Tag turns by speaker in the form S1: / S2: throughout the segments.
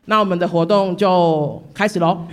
S1: 那我们的活动就开始咯。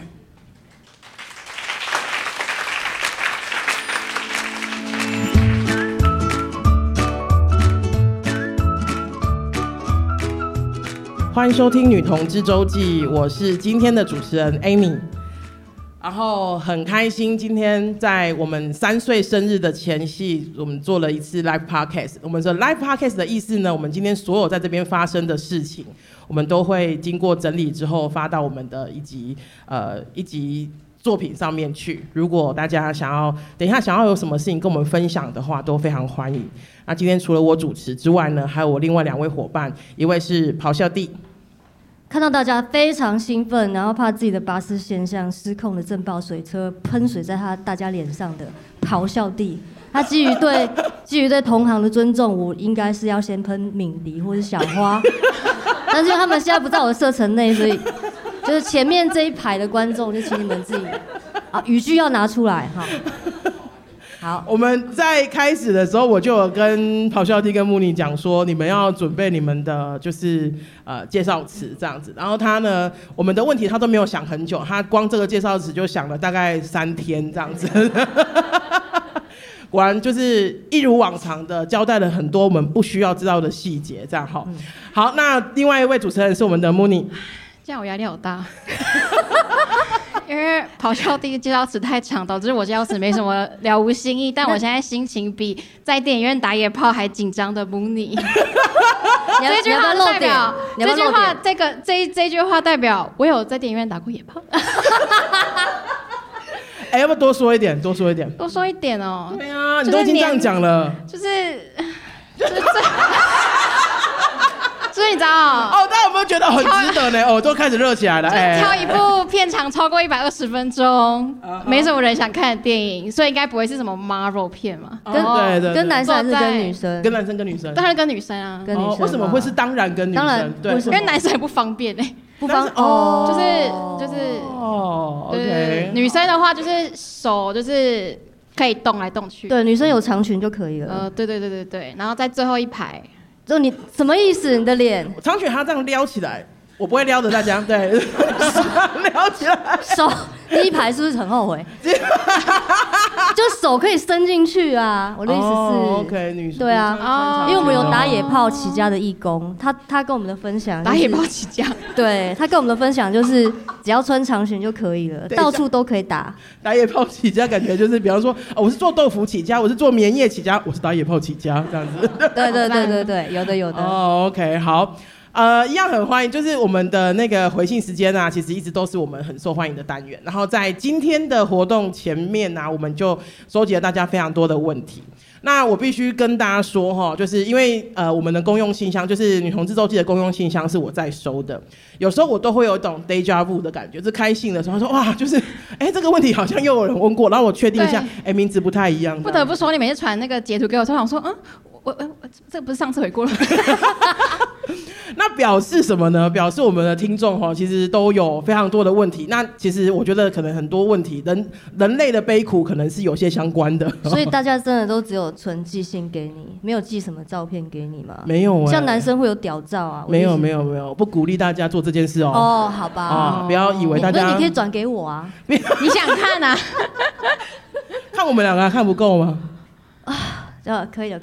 S1: 欢迎收听女同志周记，我是今天的主持人 Amy。然后很开心，今天在我们3岁生日的前夕，我们做了一次 live podcast。我们说 live podcast 的意思呢，我们今天所有在这边发生的事情，我们都会经过整理之后发到我们的一集作品上面去。如果大家等一下想要有什么事情跟我们分享的话，都非常欢迎。那今天除了我主持之外呢，还有我另外2位伙伴，一位是咆哮帝。
S2: 看到大家非常兴奋，然后怕自己的巴士线像失控的震爆水车喷水在大家脸上的咆哮帝，他基于对同行的尊重，我应该是要先喷敏迪或是小花，但是他们现在不在我的射程内，所以就是前面这一排的观众就请你们自己语句要拿出来哈。好，
S1: 我们在开始的时候，我就有跟咆哮帝跟木尼讲说，你们要准备你们的就是介绍词这样子。然后他呢，我们的问题他都没有想很久，他光这个介绍词就想了大概3天这样子。果然就是一如往常的交代了很多我们不需要知道的细节，这样好。好，那另外一位主持人是我们的木尼。
S3: 这样我压力好大。因为咆哮帝介绍词太长，导致我介绍词没什么了无新意。但我现在心情比在电影院打野炮还紧张的母你。这句话代表，这句话代表我有在电影院打过野炮。
S1: 要不要多说一点？多说一点。
S3: 多说一点哦。
S1: 对啊，你都已经这样讲了。
S3: 所以你知道
S1: 大家有没有觉得很值得呢？都开始热起来了。
S3: 挑一部片长超过120分钟，没什么人想看的电影，所以应该不会是什么 Marvel 片嘛？
S1: 对，
S2: 跟男生还是跟女生？
S1: 跟男生跟女生。
S3: 当然跟女生啊。
S2: 跟女生。
S1: 为什么会是当然跟女生？
S2: 当然，
S1: 对，
S2: 为什么？
S3: 因为男生也不方便
S2: 不方
S3: 就是
S1: OK。
S3: 女生的话就是手就是可以动来动去。
S2: 对，女生有长裙就可以了。
S3: 对，然后在最后一排。
S2: 就你什么意思？你的脸
S1: 长裙他这样撩起来，我不会撩的，大家对，撩起来。
S2: 手第一排是不是很后悔？就手可以伸进去啊！我的意思是
S1: ，OK， 女生
S2: 对啊，因为我们有打野炮起家的义工，他跟我们的分享，
S3: 打野炮起家，
S2: 对他跟我们的分享就是只要穿长裙就可以了，到处都可以打。
S1: 打野炮起家感觉就是，比方说，我是做豆腐起家，我是做棉叶起家，我是打野炮起家这样子。
S2: 对，有的。
S1: OK， 好。一样很欢迎，就是我们的那个回信时间啊，其实一直都是我们很受欢迎的单元。然后在今天的活动前面啊，我们就收集了大家非常多的问题。那我必须跟大家说哈，就是因为我们的公用信箱，就是女同志周记的公用信箱是我在收的，有时候我都会有一种 déjà vu 的感觉，就是开信的时候说哇，就是这个问题好像又有人问过，然后我确定一下，名字不太一样。
S3: 不得不说，你每次传那个截图给我，我想说，我这不是上次回过了。
S1: 那表示什么呢？表示我们的听众其实都有非常多的问题。那其实我觉得可能很多问题，人类的悲苦可能是有些相关的。
S2: 所以大家真的都只有纯寄信给你，没有寄什么照片给你吗？
S1: 没有
S2: 像男生会有屌照啊？
S1: 没有，不鼓励大家做这件事哦。
S2: 好吧。
S1: 不要以为大家。
S2: 那你可以转给我啊。
S3: 你想看啊？
S1: 看我们两个看不够吗？
S2: 可以了。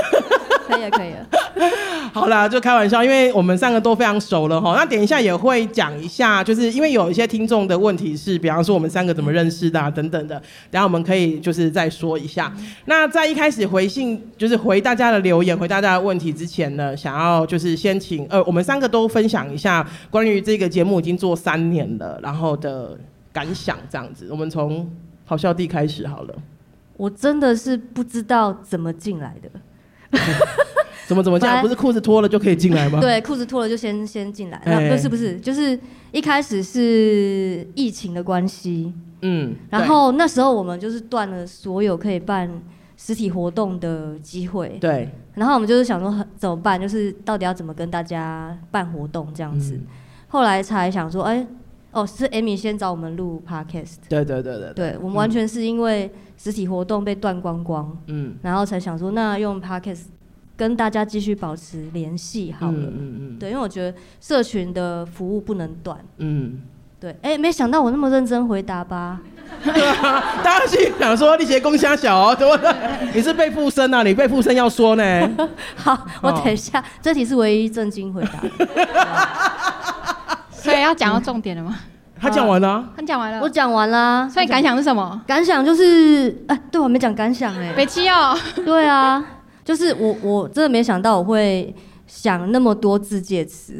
S1: 好啦，就开玩笑，因为我们3个都非常熟了哈。那等一下也会讲一下，就是因为有一些听众的问题是，比方说我们3个怎么认识的啊，等等的。等一下我们可以就是再说一下。那在一开始回信，就是回大家的留言、回大家的问题之前呢，想要就是先请我们3个都分享一下关于这个节目已经做3年了，然后的感想这样子。我们从咆哮帝开始好了。
S2: 我真的是不知道怎么进来的。
S1: 怎么进来？不是裤子脱了就可以进来吗？
S2: 对，裤子脱了就先进来。不是，就是一开始是疫情的关系，然后那时候我们就是断了所有可以办实体活动的机会。
S1: 对。
S2: 然后我们就是想说怎么办，就是到底要怎么跟大家办活动这样子。后来才想说，是 Amy 先找我们录 podcast。对，我们完全是因为实体活动被断光光，然后才想说那用 podcast 跟大家继续保持联系好了。对，因为我觉得社群的服务不能断。对，没想到我那么认真回答吧？
S1: 对啊，大家心里想说你写公虾小哦，怎么的？你是被附身啊？你被附身要说呢？
S2: 好，我等一下，这题是唯一正经回答的。
S3: 所以要讲到重点了吗？
S1: 他讲完了、啊，
S3: 他讲完了，
S2: 我讲完啦。
S3: 所以感想是什么？
S2: 感想就是，对，我还没讲感想
S3: 北七哦。
S2: 对啊，就是我真的没想到我会想那么多自介词，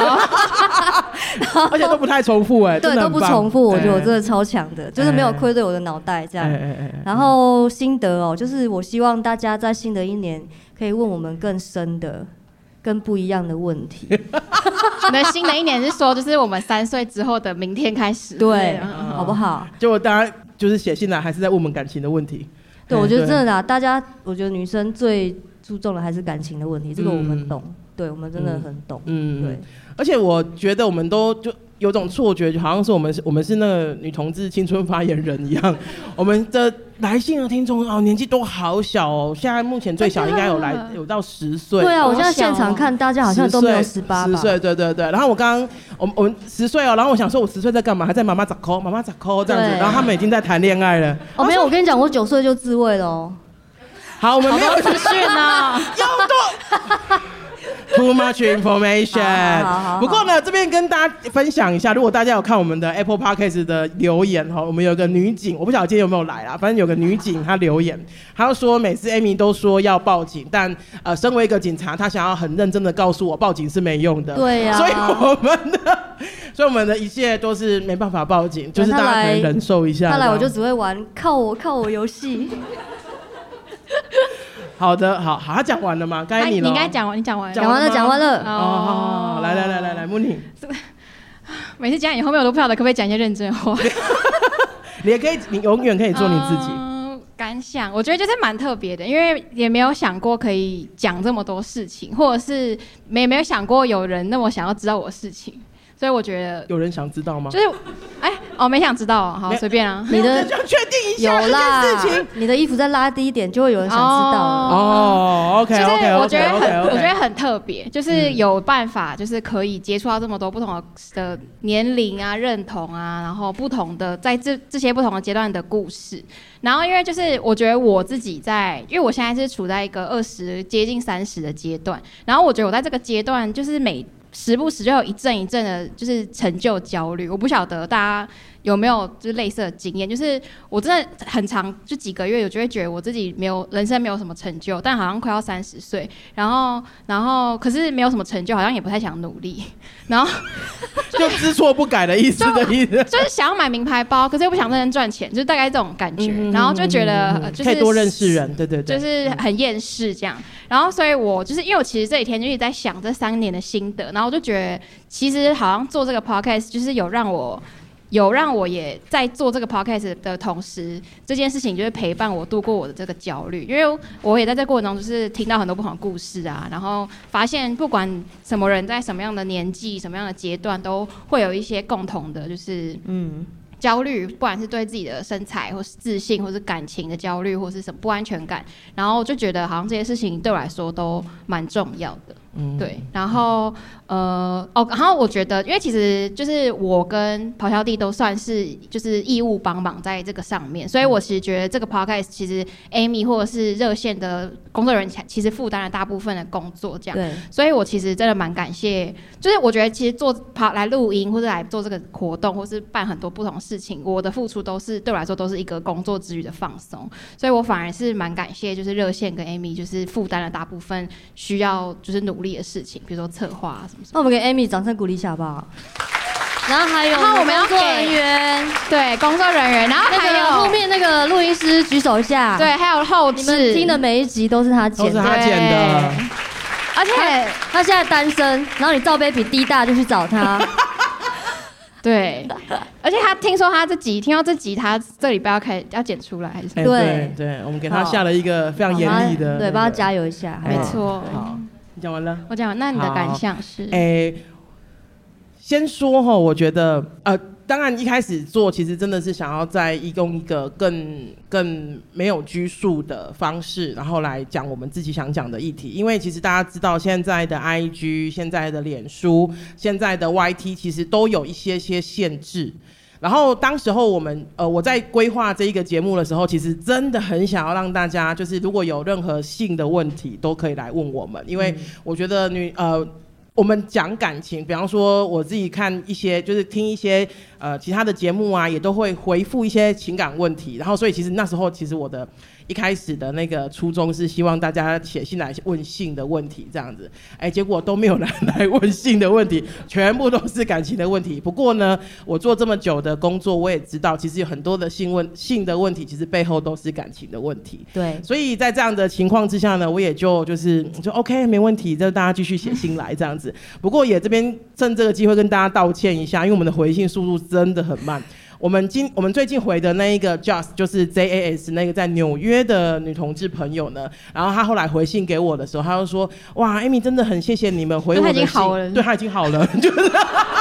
S1: 而且都不太重复
S2: 对，都不重复，我觉得我真的超强的，就是没有愧对我的脑袋这样。然后心得哦，就是我希望大家在新的一年可以问我们更深的、更不一样的问题。
S3: 那新的一年是说，就是我们3岁之后的明天开始，
S2: 对，好不好？
S1: 结果大家就是写信来，还是在问我们感情的问题。
S2: 对，我觉得真的啦，大家，我觉得女生最注重的还是感情的问题，这个我们懂，对我们真的很懂，对。
S1: 而且我觉得我们都就有种错觉，就好像是我们是那个女同志青春发言人一样。我们的来信的听众年纪都好小哦，现在目前最小应该有到10岁。
S2: 对啊，我现在现场看大家好像都没有18吧。
S1: 10岁，对。然后我们10岁哦，然后我想说我10岁在干嘛？还在妈妈咋抠这样子。然后他们已经在谈恋爱了。
S2: 没有，我跟你讲，我9岁就自慰了哦。
S1: 好，我们没有
S3: 资讯呢，
S1: Too much information。不过呢，这边跟大家分享一下，如果大家有看我们的 Apple Podcast 的留言哈，我们有个女警，我不晓得今天有没有来啦，反正有个女警她留言，她说每次 Amy 都说要报警，但身为一个警察，她想要很认真的告诉我，报警是没用的。
S2: 对呀。
S1: 所以我们的一切都是没办法报警，就是大家可能忍受一下。
S2: 看来我就只会玩靠我游戏。
S1: 好的，好，他讲完了吗？该你了。
S3: 你应该讲完，你讲完
S2: 了。
S1: 哦，来，穆宁。
S3: 每次讲以后面我都不晓得可不可以讲一些认真话。
S1: 你也可以，你永远可以做你自己。
S3: 感想，我觉得就是蛮特别的，因为也没有想过可以讲这么多事情，或者是没有想过有人那么想要知道我的事情。所以我觉得
S1: 有人想知道吗？
S3: 就是，没想知道，好随便啊。
S1: 你的就确定一下这件事情，
S2: 你的衣服再拉低一点，就会有人想知道
S1: 了。OK。就是
S3: 我觉得很特别，就是有办法，就是可以接触到这么多不同的年龄啊、认同啊，然后不同的在这些不同的阶段的故事。然后因为就是我觉得我自己因为我现在是处在一个20接近30的阶段，然后我觉得我在这个阶段就是时不时就有一阵一阵的，就是成就焦虑。我不晓得大家有没有就是类似的经验，就是我真的很长，就几个月，我就会觉得我自己人生没有什么成就，但好像快要30岁，然后可是没有什么成就，好像也不太想努力，然后
S1: 就知错不改的意思，
S3: 就是想要买名牌包，可是又不想认真赚钱，就是大概这种感觉，然后就觉得就是
S1: 可以多认识人，对，
S3: 就是很厌世这样。然后所以我就是因为我其实这几天就一直在想这3年的心得，然后我就觉得其实好像做这个 podcast 就是有让我也在做这个 podcast 的同时，这件事情就是陪伴我度过我的这个焦虑，因为我也在这过程中就是听到很多不同的故事啊，然后发现不管什么人在什么样的年纪、什么样的阶段，都会有一些共同的，就是焦虑，不管是对自己的身材，或是自信，或是感情的焦虑，或是什么不安全感，然后就觉得好像这些事情对我来说都蛮重要的。对，然后然后我觉得，因为其实就是我跟咆哮帝都算是就是义务帮忙在这个上面，所以我其实觉得这个 podcast 其实 Amy 或者是热线的工作人员其实负担了大部分的工作，这样。对。所以我其实真的蛮感谢，就是我觉得其实来录音或者来做这个活动，或是办很多不同事情，我的付出对我来说都是一个工作之余的放松，所以我反而是蛮感谢，就是热线跟 Amy 就是负担了大部分需要就是努力的事情，比如说策划什么。
S2: 那我们给 Amy 掌声鼓励一下好不好？然后还有
S3: 我们要
S2: 工作人员，
S3: 对工作人员，然后还有
S2: 后面那个录音师举手一下，
S3: 对，还有后置，
S2: 你们听的每一集都是他剪的，
S3: 而且
S2: 他现在单身，然后你罩杯比 D 大就去找他。
S3: 对，而且听说他听到这集，他这礼拜要剪出来，还是
S1: 对，我们给他下了一个非常严厉的，
S2: 对，帮他加油一下，
S3: 没错。
S1: 好，你讲完了，
S3: 我讲完，那你的感想是？
S1: 先说哈，我觉得当然一开始做其实真的是想要在用一个更没有拘束的方式，然后来讲我们自己想讲的议题。因为其实大家知道现在的 IG、现在的脸书、现在的 YT 其实都有一些限制。然后当时候我在规划这一个节目的时候，其实真的很想要让大家就是如果有任何性的问题都可以来问我们，因为我觉得我们讲感情，比方说我自己看一些就是听一些其他的节目啊，也都会回复一些情感问题，然后所以其实那时候其实我的一开始的那个初衷是希望大家写信来问性的问题这样子，结果都没有人来问性的问题，全部都是感情的问题。不过呢，我做这么久的工作，我也知道其实有很多的性的问题，其实背后都是感情的问题。
S2: 对，
S1: 所以在这样的情况之下呢，我也就 OK 没问题，就大家继续写信来这样子。不过也这边趁这个机会跟大家道歉一下，因为我们的回信速度真的很慢。我们最近回的那一个 Just 就是 JAS 那个在纽约的女同志朋友呢，然后她后来回信给我的时候，她就说：“哇 ，Amy 真的很谢谢你们回我的信。”她已经好了，对，她已经好了，就是。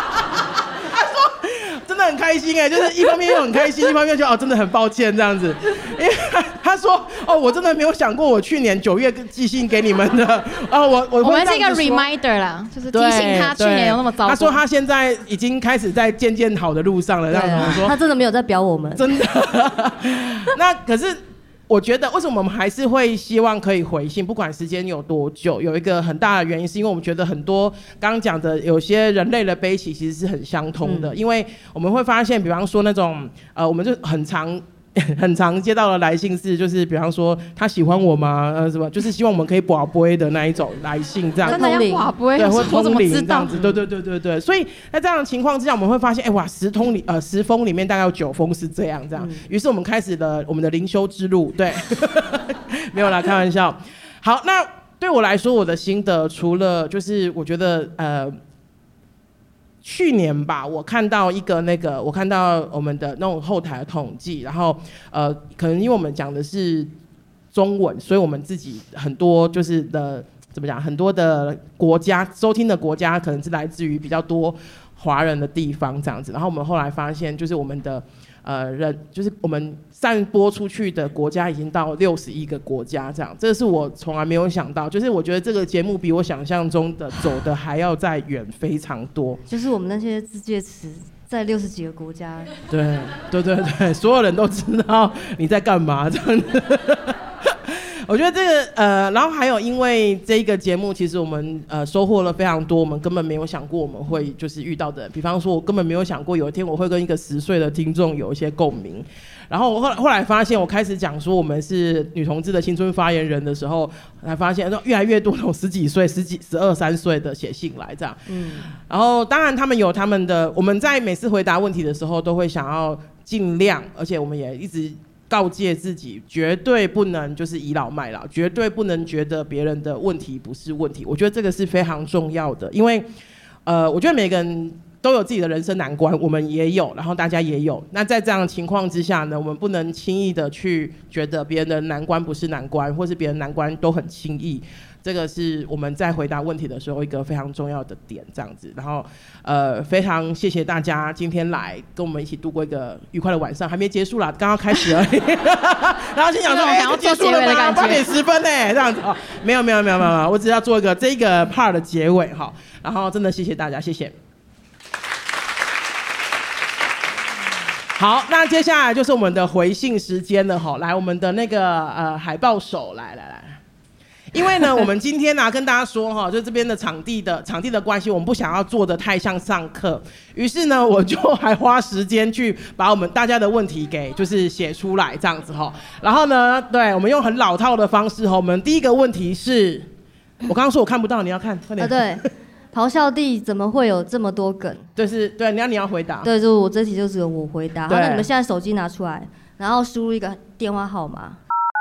S1: 真的很开心就是一方面又很开心，一方面就真的很抱歉这样子，因为他说我真的没有想过我去年9月寄信给你们的我
S3: 们是一个 reminder 啦，就是提醒他去年有那么糟。
S1: 他说他现在已经开始在渐渐好的路上了，这样子。我说
S2: 他真的没有在表我们，
S1: 真的。那可是。我觉得为什么我们还是会希望可以回信，不管时间有多久，有一个很大的原因是因为我们觉得很多刚刚讲的有些人类的悲喜其实是很相通的，因为我们会发现，比方说那种我们就很常接到的来信是，就是比方说他喜欢我吗？什么，就是希望我们可以拔杯的那一种来信，这样
S3: 真的要拔杯，
S1: 对，或通灵这样子，对。所以在这样的情况之下，我们会发现，哇，10封里面大概有9封是这样。于是我们开始了我们的灵修之路，对，没有啦，开玩笑。好，那对我来说，我的心得除了就是我觉得去年吧，我看到我看到我们的那种后台的统计，然后可能因为我们讲的是中文，所以我们自己很多就是怎么讲，很多的国家收听的国家可能是来自于比较多华人的地方这样子。然后我们后来发现，就是我们的就是我们散播出去的国家已经到61个国家这样，这个是我从来没有想到，就是我觉得这个节目比我想象中的走的还要再远非常多。
S2: 就是我们那些自介词在60几个国家，
S1: 对，所有人都知道你在干嘛这样子。我觉得这个然后还有因为这个节目，其实我们收获了非常多我们根本没有想过我们会就是遇到的，比方说我根本没有想过有一天我会跟一个10岁的听众有一些共鸣。然后我后来发现，我开始讲说我们是女同志的青春发言人的时候，才发现越来越多那种10几岁、12、13岁的写信来这样。然后当然他们有他们的，我们在每次回答问题的时候都会想要尽量，而且我们也一直告诫自己，绝对不能就是倚老卖老，绝对不能觉得别人的问题不是问题。我觉得这个是非常重要的，因为我觉得每个人都有自己的人生难关，我们也有，然后大家也有。那在这样的情况之下呢，我们不能轻易的去觉得别人的难关不是难关，或是别人难关都很轻易。这个是我们在回答问题的时候一个非常重要的点，这样子。然后非常谢谢大家今天来跟我们一起度过一个愉快的晚上，还没结束啦，刚刚开始而已。然后心想说，
S3: 想要做结尾的感觉，8
S1: 点10分呢，这样子哦，没有，我只要做一个这个 part 的结尾哈。然后真的谢谢大家，谢谢。好，那接下来就是我们的回信时间了哈。来，我们的那个海报手，来。因为呢，我们今天跟大家说哈，就这边的场地的关系，我们不想要做的太像上课，于是呢，我就还花时间去把我们大家的问题给就是写出来这样子哈。然后呢，对我们用很老套的方式哈，我们第一个问题是，我刚刚说我看不到，你要看，快点。
S2: 对，咆哮帝怎么会有这么多梗？
S1: 对，你要回答。
S2: 对，就是我这题就只有我回答。那你们现在手机拿出来，然后输入一个电话号码。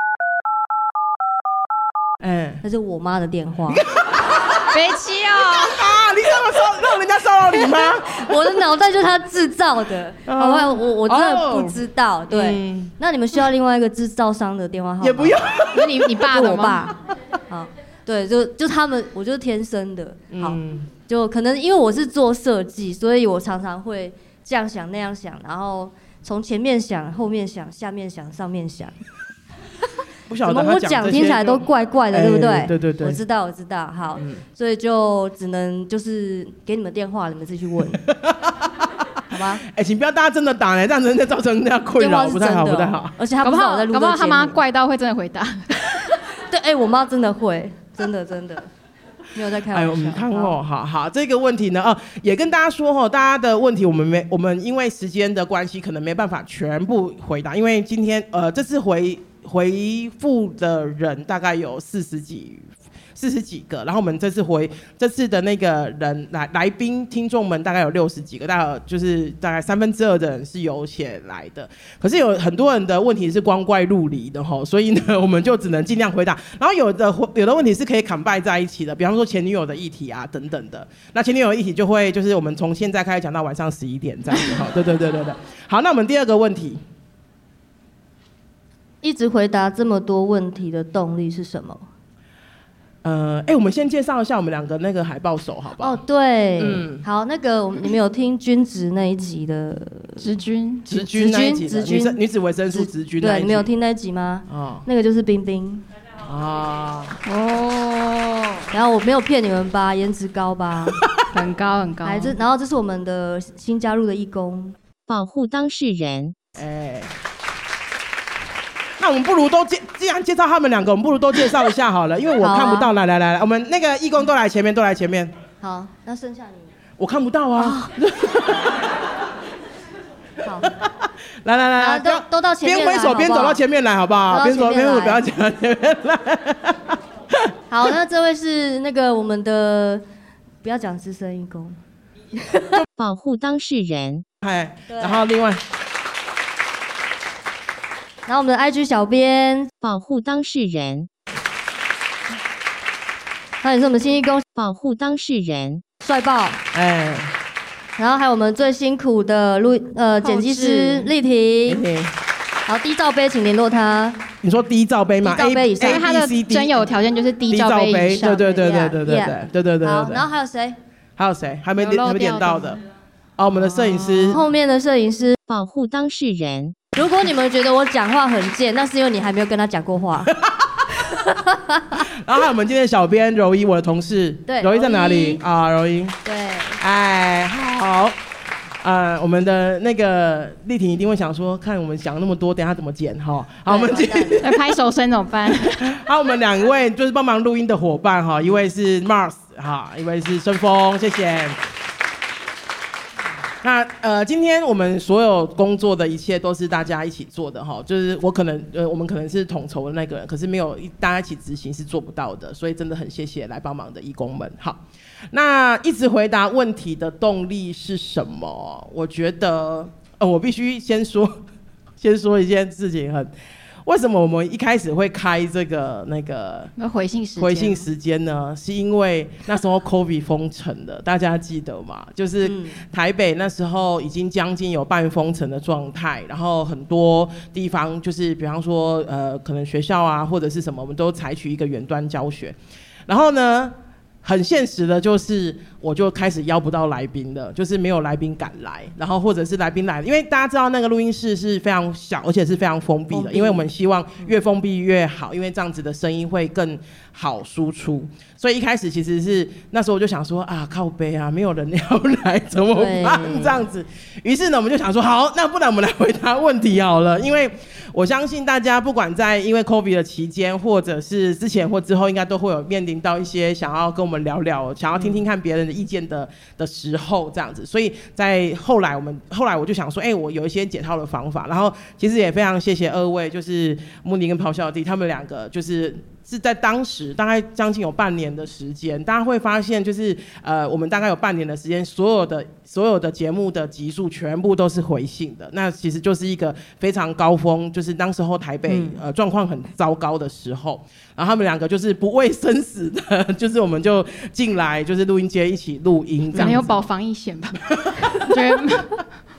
S2: 那是我妈的电话。
S3: 别气哦！
S1: 你让人家骚扰你吗？
S2: 我的脑袋就是他制造的，好吧？我真的不知道。对，那你们需要另外一个制造商的电话号码？
S1: 也不用。
S3: 你爸的吗？
S2: 我爸。好，对，就他们，我就是天生的。好， 就可能因为我是做设计，所以我常常会这样想那样想，然后从前面想、后面想、下面想、上面想。
S1: 不晓得
S2: 怎么我讲听起来都怪怪的，对不对？
S1: 对对对，
S2: 我知道，好，所以就只能就是给你们电话，你们自己去问，好吧？
S1: 请不要大家真的打来，这样子再造成那样困扰，不太好，不太好。
S2: 而且他不知道我在录这个节目，
S3: 搞不好他妈怪到会真的回答。
S2: 对，我妈真的会，真的。没有在开玩笑。
S1: 我们看好这个问题呢，也跟大家说大家的问题我们因为时间的关系，可能没办法全部回答，因为今天这次回复的人大概有40几个，然后我们这次的那个人来宾听众们大概有60几个，大概2/3的人是有写来的，可是有很多人的问题是光怪陆离的所以呢我们就只能尽量回答，然后有的问题是可以combine在一起的，比方说前女友的议题啊等等的，那前女友的议题就会就是我们从现在开始讲到晚上11点这样子对，好，那我们第二个问题，
S2: 一直回答这么多问题的动力是什么？
S1: 我们先介绍一下我们两个那个海报手，好不好？
S2: 对，好，那个你们有听均值那一集的
S3: 直均
S1: 那一集的女子维生素直均那一集，
S2: 对，你们有听那一集吗？那个就是冰冰。然后我没有骗你们吧，颜值高吧？
S3: 很高。
S2: 然后这是我们的新加入的义工，
S4: 保护当事人。
S1: 那我们不如既然介绍他们两个，我们不如都介绍一下好了，因为我看不到。来，我们那个义工都来前面。
S2: 好，那剩下你。
S1: 我看不到啊。
S2: 好，
S1: 来，
S2: 都到前面来，
S1: 边挥手边走到前面来，好不好？边走边走，不要讲到前面来。
S2: 好，那这位是那个我们的，不要讲资深义工，
S4: 保护当事人。
S1: 然后另外。
S2: 然后我们的 IG 小编
S4: 保护当事人，
S2: 他也是我们新义工
S4: 保护当事人，
S2: 帅爆然后还有我们最辛苦的剪辑师丽婷，好，低罩杯请联络他。
S1: 你说低罩杯吗？
S2: 低罩杯以上，
S3: 因为他的真有条件就是低罩杯以上。
S1: 对。
S2: 好，然后还有谁？
S1: 还没点到的？我们的摄影师，
S2: 后面的摄影师
S4: 保护当事人。
S2: 如果你们觉得我讲话很贱，那是因为你还没有跟他讲过话。
S1: 然后还有我们今天的小编柔一，我的同事。
S2: 对，
S1: 柔一在哪里啊？柔一。
S2: 对。
S1: 好。我们的那个丽婷一定会想说，看我们讲那么多，等一下怎么剪好，我们今天
S3: 拍手声怎么办？
S1: 还有我们2位就是帮忙录音的伙伴一位是 Mars 一位是申峰，谢谢。那今天我们所有工作的一切都是大家一起做的就是我们可能是统筹的那个人，可是没有大家一起执行是做不到的，所以真的很谢谢来帮忙的义工们。好，那一直回答问题的动力是什么？我觉得我必须先说一件事情，为什么我们一开始会开这个那个
S3: 回信
S1: 时间呢？是因为那时候 COVID 封城了，大家记得吗？就是台北那时候已经将近有半封城的状态，然后很多地方就是比方说可能学校啊或者是什么，我们都采取一个远端教学，然后呢很现实的就是我就开始邀不到来宾了，就是没有来宾敢来，然后或者是来宾来了，因为大家知道那个录音室是非常小而且是非常封闭的，因为我们希望越封闭越好，因为这样子的声音会更好输出，所以一开始其实是那时候我就想说靠北没有人要来怎么办这样子，于是呢我们就想说好，那不然我们来回答问题好了，因为我相信大家不管在因为 COVID 的期间或者是之前或之后，应该都会有面临到一些想要跟我们聊聊，想要听听看别人的意见的时候这样子，所以在后来我就想说我有一些解套的方法，然后其实也非常谢谢2位，就是慕尼跟咆哮帝他们2个是在当时大概将近有半年的时间，大家会发现就是我们大概有半年的时间，所有的节目的集数全部都是回信的，那其实就是一个非常高峰，就是当时候台北状况很糟糕的时候，然后他们2个就是不畏生死的，就是我们就进来就是录音间一起录音这样子，
S3: 没有保防疫险吧？觉得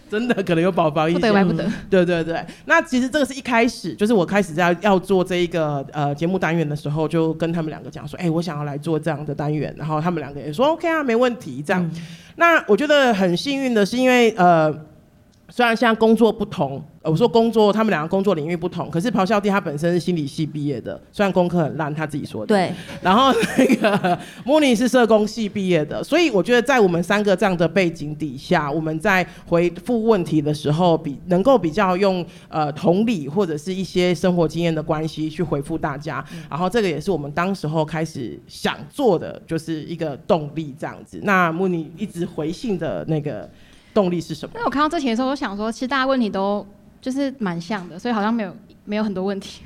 S1: 真的可能有保防疫险，
S3: 不得白不得。
S1: 对对对，那其实这个是一开始，就是我开始要做这一个节目单元的时候，就跟他们两个讲说，我想要来做这样的单元，然后他们两个也说 OK 啊，没问题这样。那我觉得很幸运的是，因为虽然现在工作不同，我说工作，他们两个工作领域不同，可是咆哮帝他本身是心理系毕业的，虽然功课很烂，他自己说的。
S2: 对。
S1: 然后那个莫妮是社工系毕业的，所以我觉得在我们三个这样的背景底下，我们在回复问题的时候，能够比较用同理或者是一些生活经验的关系去回复大家。然后这个也是我们当时候开始想做的，就是一个动力这样子。那莫妮一直回信的那个动力是什么？
S3: 那我看到这题的时候，我想说，其实大家问题都就是蛮像的，所以好像没有很多问题。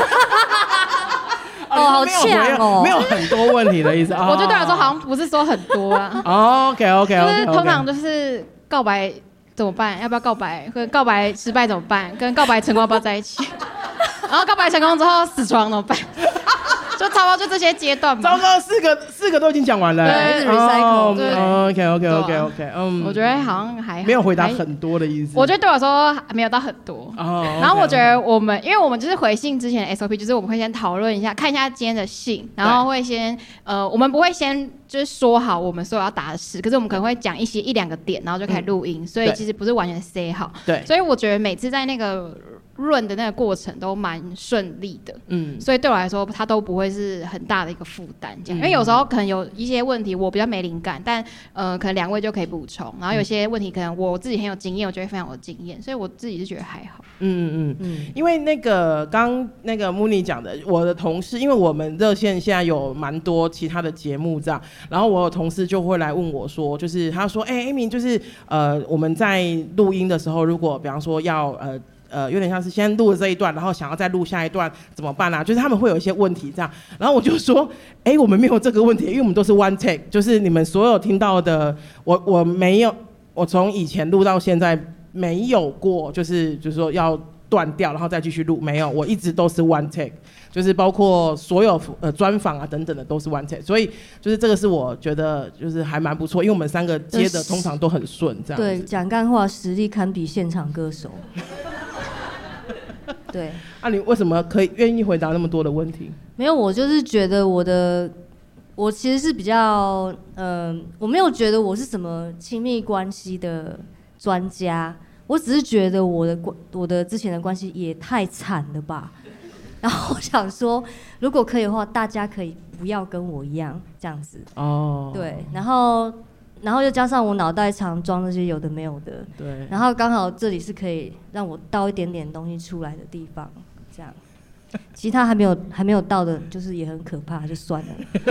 S2: 好呛哦，
S1: 没有很多问题的意思。
S3: 我觉得对我来说好像不是说很多啊。
S1: OK，
S3: 就是通常就是告白怎么办？要不要告白？跟告白失败怎么办？跟告白成功要不要在一起？然后告白成功之后死床怎么办？就差不多就这些阶段嘛。
S1: 糟糕，四个都已经讲完了。
S3: 对
S2: ，recycle。
S1: OK，
S3: 我觉得好像还
S1: 没有回答很多的意思。
S3: 我觉得对我说没有到很多。然后我觉得因为我们就是回信之前的 SOP， 就是我们会先讨论一下，看一下今天的信，然后会先我们不会先就是说好我们所有要答的事，可是我们可能会讲一两个点，然后就开始录音，所以其实不是完全 say 好。
S1: 对。
S3: 所以我觉得每次在那个润的那个过程都蛮顺利的，所以对我来说它都不会是很大的一个负担，这样。因为有时候可能有一些问题我比较没灵感，但可能两位就可以补充，然后有些问题可能我自己很有经验，我就会分享我的经验，所以我自己是觉得还好。
S1: 因为那个刚那个 Mooney 讲的，我的同事，因为我们热线现在有蛮多其他的节目这样，然后我有同事就会来问我说，就是他说Amy 就是我们在录音的时候，如果比方说要有点像是先录了这一段，然后想要再录下一段怎么办啊？就是他们会有一些问题这样，然后我就说，我们没有这个问题，因为我们都是 one take， 就是你们所有听到的，我没有，我从以前录到现在没有过，就是说要断掉然后再继续录，没有，我一直都是 one take， 就是包括所有专访啊等等的都是 one take， 所以就是这个是我觉得就是还蛮不错，因为我们三个接的通常都很顺这样子。
S2: 对，讲干话实力堪比现场歌手。对，
S1: 你为什么可以愿意回答那么多的问题？
S2: 没有，我就是觉得我其实是比较我没有觉得我是什么亲密关系的专家，我只是觉得我的之前的关系也太惨了吧。然后我想说，如果可以的话，大家可以不要跟我一样这样子。对，然后又加上我脑袋常装那些有的没有的，
S1: 对，
S2: 然后刚好这里是可以让我倒一点点东西出来的地方，这样，其他还没有倒的，就是也很可怕，就算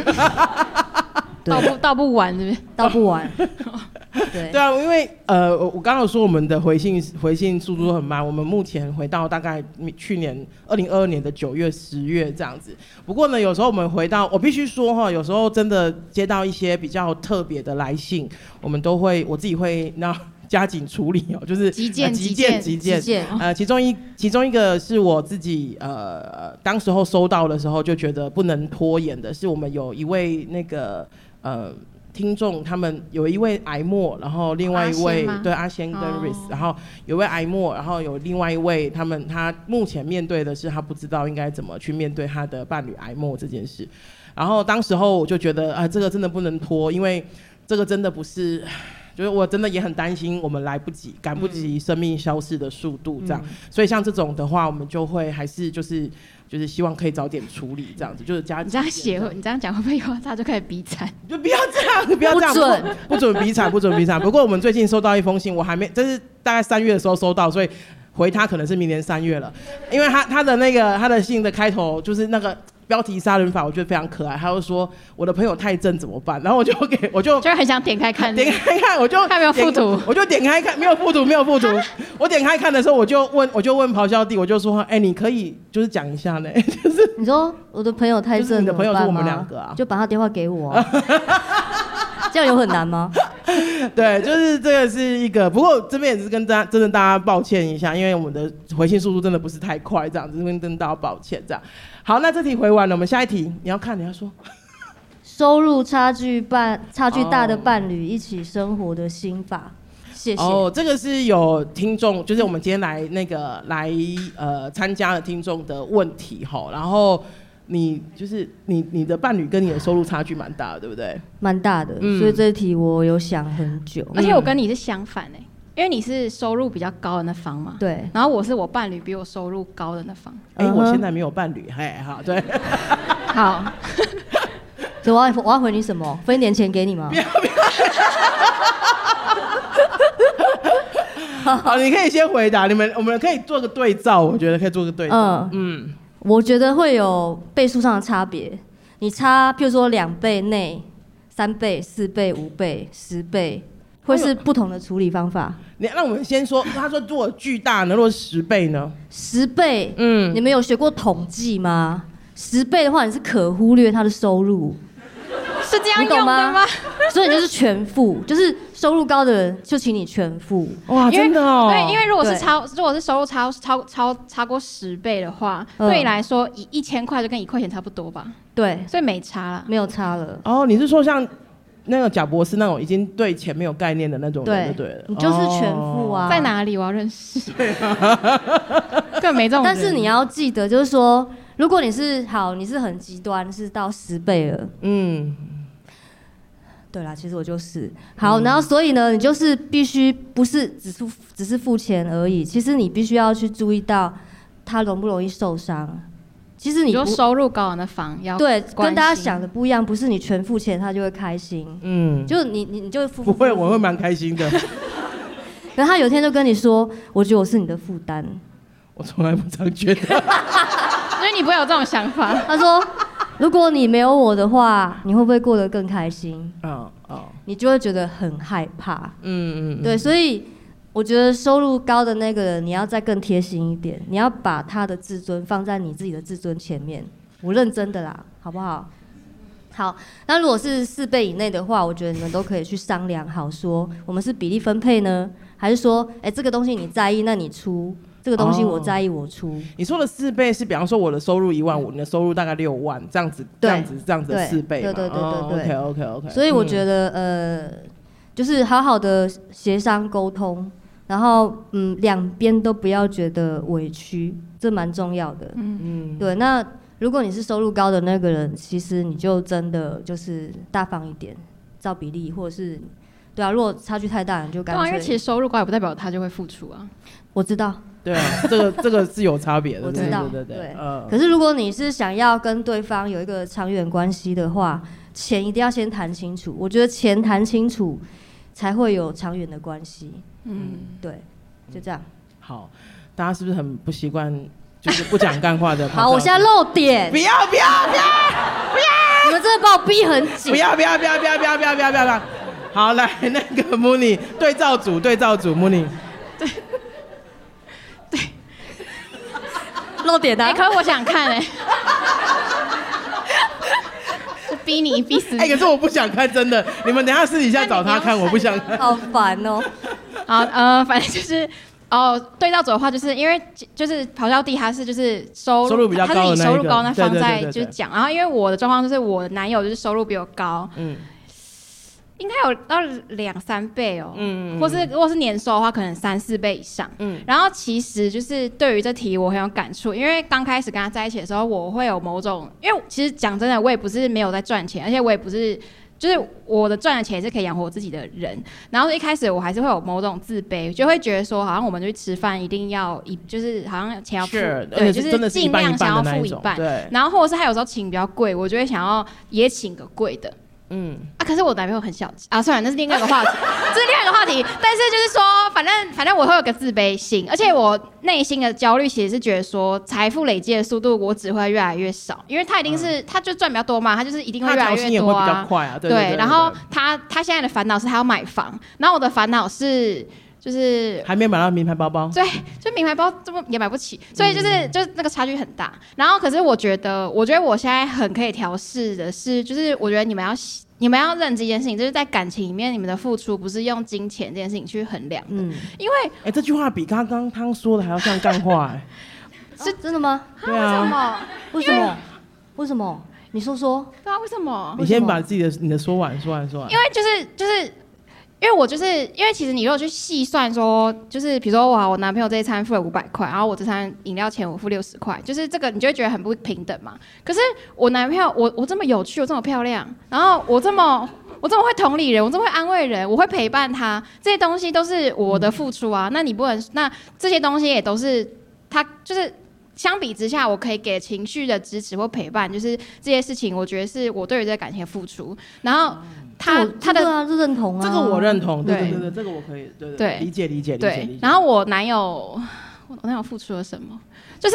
S2: 了。
S3: 倒不完是不是？
S2: 倒不完。
S1: 对啊，因为我刚刚说我们的回信速度都很慢，我们目前回到大概去年2022年的9月、10月这样子。不过呢，有时候我们回到，我必须说哈，有时候真的接到一些比较特别的来信，我们都会我自己会加紧处理哦，就是急件。其中一个是我自己当时候收到的时候就觉得不能拖延的，是我们有一位那个听众，他们有一位癌末，然后另外一位对阿仙跟 Riz， 然后有位癌末，然后有另外一位他目前面对的是他不知道应该怎么去面对他的伴侣癌末这件事，然后当时候我就觉得这个真的不能拖，因为这个真的不是。就是我真的也很担心我们赶不及生命消逝的速度这样，所以像这种的话，我们就会还是就是希望可以早点处理这样子，就是
S3: 你这样写，你这样讲会不会以后他就开始比惨？
S1: 就不要这样，不准比惨。不过我们最近收到一封信，我还没，这是大概3月的时候收到，所以回他可能是明年3月了，因为他的信的开头就是那个。标题杀人法我觉得非常可爱，他就说我的朋友太正怎么办，然后我就
S3: 很想点开看，
S1: 我就
S3: 看没有附图，
S1: 我就点开看，没有附图，我点开看的时候我就问咆哮帝，我就说你可以就是讲一下呢，就是
S2: 你说我的朋友太正，就是
S1: 你的朋友是我们2个啊，
S2: 就把他电话给我啊。这样有很难吗？
S1: 对，就是这个是一个，不过这边也是跟大家抱歉一下，因为我们的回信速度真的不是太快，这样子跟大家抱歉这样。好，那这题回完了，我们下一题，你要说收
S2: 入差距大的伴侣一起生活的心法。 谢谢。
S1: 这个是有听众，就是我们今天来参加的听众的问题哈。然后你的伴侣跟你的收入差距蛮大的，对不对？
S2: 蛮大的，所以这一题我有想很久。
S3: 而且我跟你是相反因为你是收入比较高的那方嘛，
S2: 对。
S3: 然后我是我伴侣比我收入高的那方。
S1: 我现在没有伴侣，好，对。
S3: 好。
S2: 所以我要回你什么？分一点钱给你吗？
S1: 不要。好，你可以先回答。我们可以做个对照，我觉得可以做个对照。
S2: 我觉得会有倍数上的差别。你差，譬如说2倍内、3倍、4倍、5倍、10倍，会是不同的处理方法。
S1: 那我们先说，他说如果巨大呢？如果10倍呢
S2: ？10倍，你们有学过统计吗？10倍的话，你是可忽略他的收入。
S3: 是这样用的吗？
S2: 所以你就是全付，就是收入高的人就请你全付。
S1: 哇，真的哦。
S3: 对，因为如果是收入超过10倍的话，对你来说1000块就跟1块钱差不多吧？
S2: 对，
S3: 所以没差了，
S2: 没有差了。
S1: 你是说像那个贾博士那种已经对钱没有概念的那种人就对了？
S2: 你就是全付啊。
S3: 在哪里？我要认识。根本没这种人。
S2: 但是你要记得，就是说，如果你是很极端，是到10倍了。对啦，其实我就是好，然后所以呢，你就是必须不是只是付钱而已，其实你必须要去注意到他容不容易受伤。其实你
S3: 就收入高的那方要
S2: 对，跟大家想的不一样，不是你全付钱他就会开心。就你就付
S1: 不会，我会蛮开心的。
S2: 可是他有一天就跟你说，我觉得我是你的负担。
S1: 我从来不这样觉得。
S3: 所以你不会有这种想法。
S2: 他说，如果你没有我的话，你会不会过得更开心？你就会觉得很害怕。对，所以我觉得收入高的那个人，你要再更贴心一点，你要把他的自尊放在你自己的自尊前面。我认真的啦，好不好？好，那如果是4倍以内的话，我觉得你们都可以去商量好，说我们是比例分配呢，还是说，这个东西你在意，那你出。这个东西我在意，我出。
S1: 你说的4倍是，比方说我的收入15000，你的收入大概6万，这样子的4倍嘛。对。OK。
S2: 所以我觉得就是好好的协商沟通，然后两边都不要觉得委屈，这蛮重要的。对。那如果你是收入高的那个人，其实你就真的就是大方一点，照比例，或者是对啊，如果差距太大，你就干脆。
S3: 因为其实收入高也不代表他就会付出啊。
S2: 我知道。
S1: 对啊，这个是有差别的。
S2: 我知道，
S1: 对。
S2: 可是如果你是想要跟对方有一个长远关系的话，钱一定要先谈清楚。我觉得钱谈清楚，才会有长远的关系。对，就这样。
S1: 好，大家是不是很不习惯，就是不讲干话的？
S2: 好，我现在漏点。
S1: 不要！
S2: 你们真的把我逼很紧。
S1: 不要！好，来那个 Mooney 对照组 Mooney。
S2: 漏点的。
S3: 可是我想看就逼你逼死你。
S1: 可是我不想看，真的。你们等一下私底下找他看，我不想看。
S2: 好烦哦。
S3: 好，反正就是对照组的话，就是因为就是咆哮帝他是就是收入比较高的那一个，他是以收入高那方在就是讲，然后因为我的状况就是我的男友就是收入比我高，应该有到2-3倍哦，或是年收的话，可能3-4倍以上。然后其实就是对于这题我很有感触，因为刚开始跟他在一起的时候，我会有某种，因为其实讲真的，我也不是没有在赚钱，而且我也不是就是我的赚的钱也是可以养活我自己的人。然后一开始我还是会有某种自卑，就会觉得说，好像我们去吃饭一定要就是好像钱要付，对，就是尽量想要付一半。然后或者是他有时候请比较贵，我就会想要也请个贵的。可是我男朋友很小气啊，算了，那是另外一个话题，这是另外一个话题。但是就是说，反正我会有个自卑心，而且我内心的焦虑其实是觉得说，财富累积的速度我只会越来越少，因为他一定是他就赚比较多嘛，他就是一定会越来越多啊。
S1: 他比较快啊，对。
S3: 然后他现在的烦恼是他要买房，然后我的烦恼是。就是
S1: 还没买到名牌包包，
S3: 对，就名牌包这么也买不起，所以就是那个差距很大。然后可是我觉得我现在很可以调试的是，就是我觉得你们要认知一件事情，就是在感情里面你们的付出不是用金钱这件事情去衡量的，因为
S1: 这句话比刚刚他说的还要像干话
S2: 是真的吗？
S1: 对啊，
S2: 为什么？你说。
S3: 对啊，为什么？
S1: 你先把你的说完。
S3: 因为就是。 因为我就是因为其实你如果去细算说，就是比如说我男朋友这一餐付了500块，然后我这餐饮料钱我付60块，就是这个你就会觉得很不平等嘛。可是我男朋友我这么有趣，我这么漂亮，然后我这么会同理人，我这么会安慰人，我会陪伴他，这些东西都是我的付出啊。那你不能，那这些东西也都是他就是相比之下，我可以给情绪的支持或陪伴，就是这些事情，我觉得是我对于这个感情的付出。然后他的
S2: 认同啊，
S1: 这个我认同，
S3: 对
S1: 对，这个我可以，对，理解。
S3: 对，然后我男友付出了什么？就是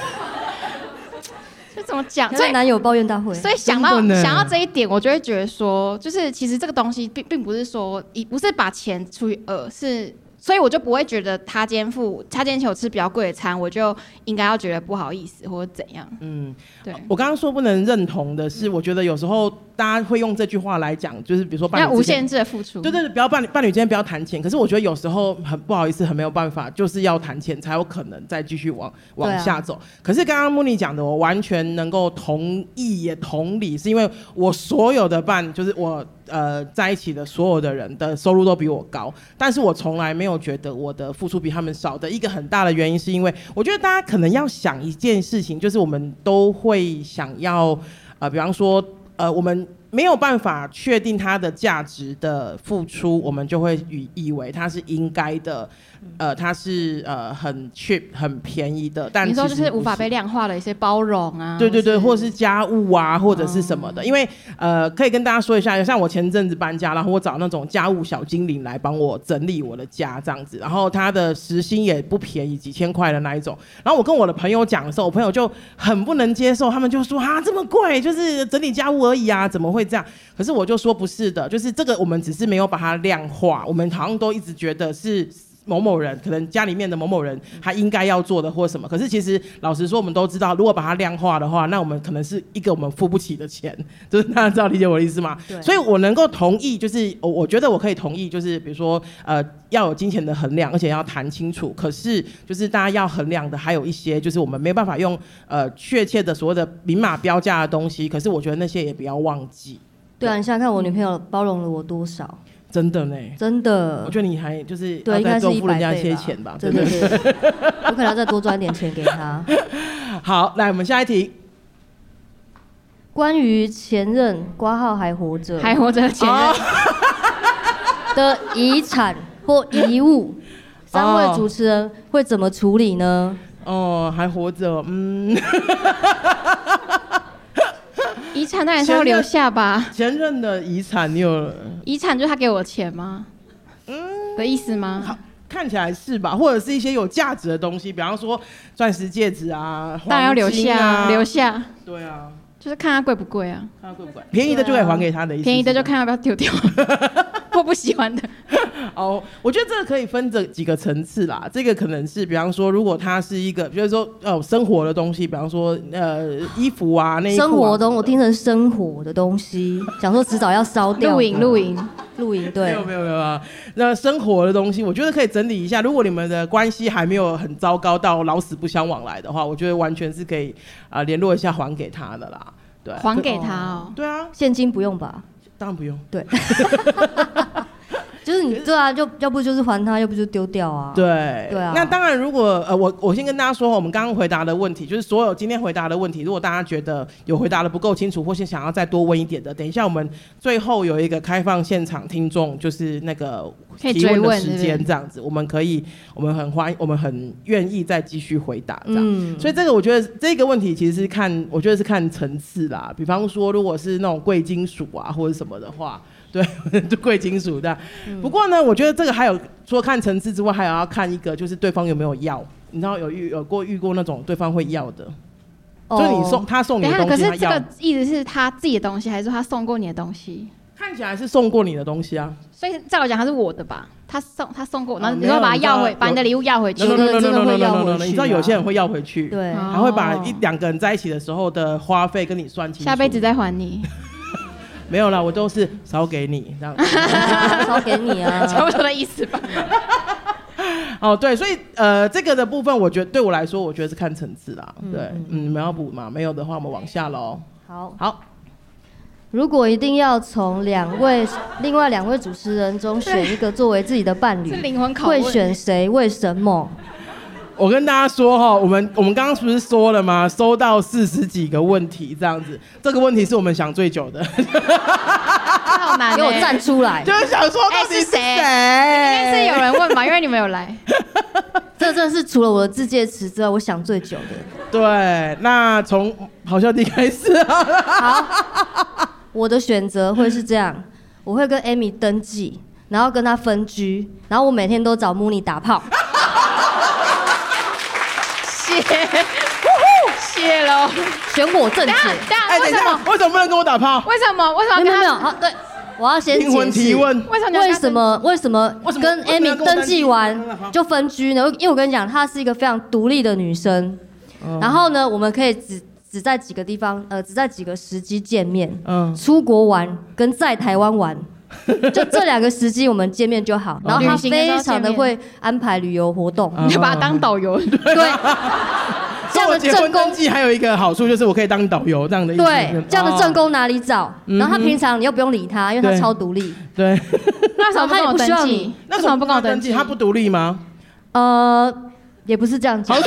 S3: 就怎么讲？所以
S2: 男友抱怨大会，
S3: 所以想到这一点，我就会觉得说，就是其实这个东西并不是说，不是把钱除以2，是。所以我就不会觉得他今天请我吃比较贵的餐，我就应该要觉得不好意思或者怎样。对。
S1: 我刚刚说不能认同的是，我觉得有时候大家会用这句话来讲，就是比如说伴侣
S3: 要无限制的付出。
S1: 对，不要伴侣之间不要谈钱。可是我觉得有时候很不好意思，很没有办法，就是要谈钱才有可能再继续往下走。可是刚刚慕妮讲的，我完全能够同意也同理，是因为我所有的就是我在一起的所有的人的收入都比我高，但是我从来没有觉得我的付出比他们少的一个很大的原因，是因为我觉得大家可能要想一件事情，就是我们都会想要比方说我们没有办法确定它的价值的付出，我们就会以为它是应该的，它是很 cheap 很便宜的，但
S3: 你说就是无法被量化的一些包容啊，
S1: 对，或者是家务啊，或者是什么的。因为可以跟大家说一下，像我前阵子搬家，然后我找那种家务小精灵来帮我整理我的家这样子，然后他的时薪也不便宜，几千块的那一种。然后我跟我的朋友讲的时候，我朋友就很不能接受，他们就说啊这么贵，就是整理家务而已啊，怎么会这样？可是我就说不是的，就是这个我们只是没有把它量化，我们好像都一直觉得是某人，可能家里面的某人他应该要做的或什么。可是其实老实说，我们都知道，如果把它量化的话，那我们可能是一个我们付不起的钱，就是大家知道理解我的意思吗？所以我能够同意，就是我觉得我可以同意，就是比如说要有金钱的衡量，而且要谈清楚。可是就是大家要衡量的还有一些，就是我们没办法用确切的所谓的明码标价的东西。可是我觉得那些也不要忘记。
S2: 对啊，你想想看，我女朋友包容了我多少？
S1: 真的呢，
S2: 真的。
S1: 我觉得你还就是
S2: 对，应该是
S1: 付人家一些钱吧。
S2: 对，我可能要再多赚点钱给他。
S1: 好，来我们下一题。
S2: 关于前任括号还活着
S3: 的前任
S2: 的遗产或遗物，三位主持人会怎么处理呢？
S1: 还活着，
S3: 遗产当然是要留下吧。
S1: 前任的遗产你有？
S3: 遗产就是他给我钱吗？的意思吗？
S1: 好，看起来是吧？或者是一些有价值的东西，比方说钻石戒指啊，
S3: 当然要留下，留下。
S1: 对啊，
S3: 就是看它贵不贵啊？
S1: 看它贵不贵，便宜的就可以还给他的意思。
S3: 便宜的就看要不要丢掉，或不喜欢的。
S1: 我觉得这个可以分这几个层次啦。这个可能是，比方说，如果它是一个，比如说生活的东西，比方说衣服啊，内裤啊，
S2: 生活我听成生活的东西，想说迟早要烧掉。露营，对。
S1: 没有啊。那生活的东西，我觉得可以整理一下。如果你们的关系还没有很糟糕到老死不相往来的话，我觉得完全是可以联络一下还给他的啦。对，
S3: 还给他哦。
S1: 对啊，
S2: 现金不用吧？
S1: 当然不用。
S2: 对。就是你对啊，要不就是还他，要不就丢掉啊。
S1: 对
S2: 啊。
S1: 那当然，如果我先跟大家说，我们刚刚回答的问题，就是所有今天回答的问题，如果大家觉得有回答的不够清楚，或是想要再多问一点的，等一下我们最后有一个开放现场听众，就是那个提问的时间，这样子，我们很愿意再继续回答这样。所以这个我觉得这个问题其实是我觉得是看层次啦。比方说，如果是那种贵金属啊或者什么的话。对，就贵金属的。不过呢，我觉得这个还有除了看层次之外，还有要看一个就是对方有没有要。你知道有遇过那种对方会要的，就是他送你的东西，
S3: 可是这个意思是他自己的东西，还是说他送过你的东西？
S1: 看起来是送过你的东西啊。
S3: 所以照我讲，他是我的吧？他送过我，然后你说把他要回，把你的礼物要回去。
S2: 真的会要回去。
S1: 你知道有些人会要回去，
S2: 对，
S1: 还会把两个人在一起的时候的花费跟你算清楚，
S3: 下辈子再还你。
S1: 没有啦，我都是少给你这样子，
S2: 少给你啊，
S3: 差不多的意思吧。
S1: 对，所以这个的部分，我觉得对我来说，我觉得是看层次啦。对，你们要补吗？没有的话，我们往下喽。
S2: 好。 如果一定要从另外两位主持人中选一个作为自己的伴侣，
S3: 是灵魂拷问，
S2: 会选谁？为什么？
S1: 我跟大家说哈，我们刚刚不是说了吗？收到40几个问题这样子，这个问题是我们想最久的。
S3: 好难，
S2: 给我站出来！
S1: 就是想说到底是谁？
S3: 应该是有人问吧，因为你们有来。
S2: 这真的是除了我的自介词之外，我想最久的。
S1: 对，那从咆哮帝开始
S2: 好，我的选择会是这样，我会跟 Amy 登记，然后跟她分居，然后我每天都找 Mooney 打炮。
S3: 谢喽，
S2: 选我正解。
S3: 为什么？
S1: 为什么不能跟我打炮？
S3: 为什么？为什么？
S2: 没有，好，对，我要先
S1: 灵魂提问。
S2: 为什么跟 Amy 登记完就分居呢？因为我跟你讲，她是一个非常独立的女生。然后呢，我们可以只在几个地方，只在几个时机见面。出国玩跟在台湾玩。就这2个时机我们见面就好，然后他非常的会安排旅游活动，
S3: 你就把他当导游。
S2: 对，这样的
S1: 结婚登记还有一个好处就是我可以当导游这样的意思。
S2: 对，这样的正宫哪里找？然后他平常你又不用理他，因为他超独立。
S1: 对，
S3: 那为什么他也不需要你？
S1: 那为什么不跟我登记？他不独立吗？
S2: 也不是这样讲。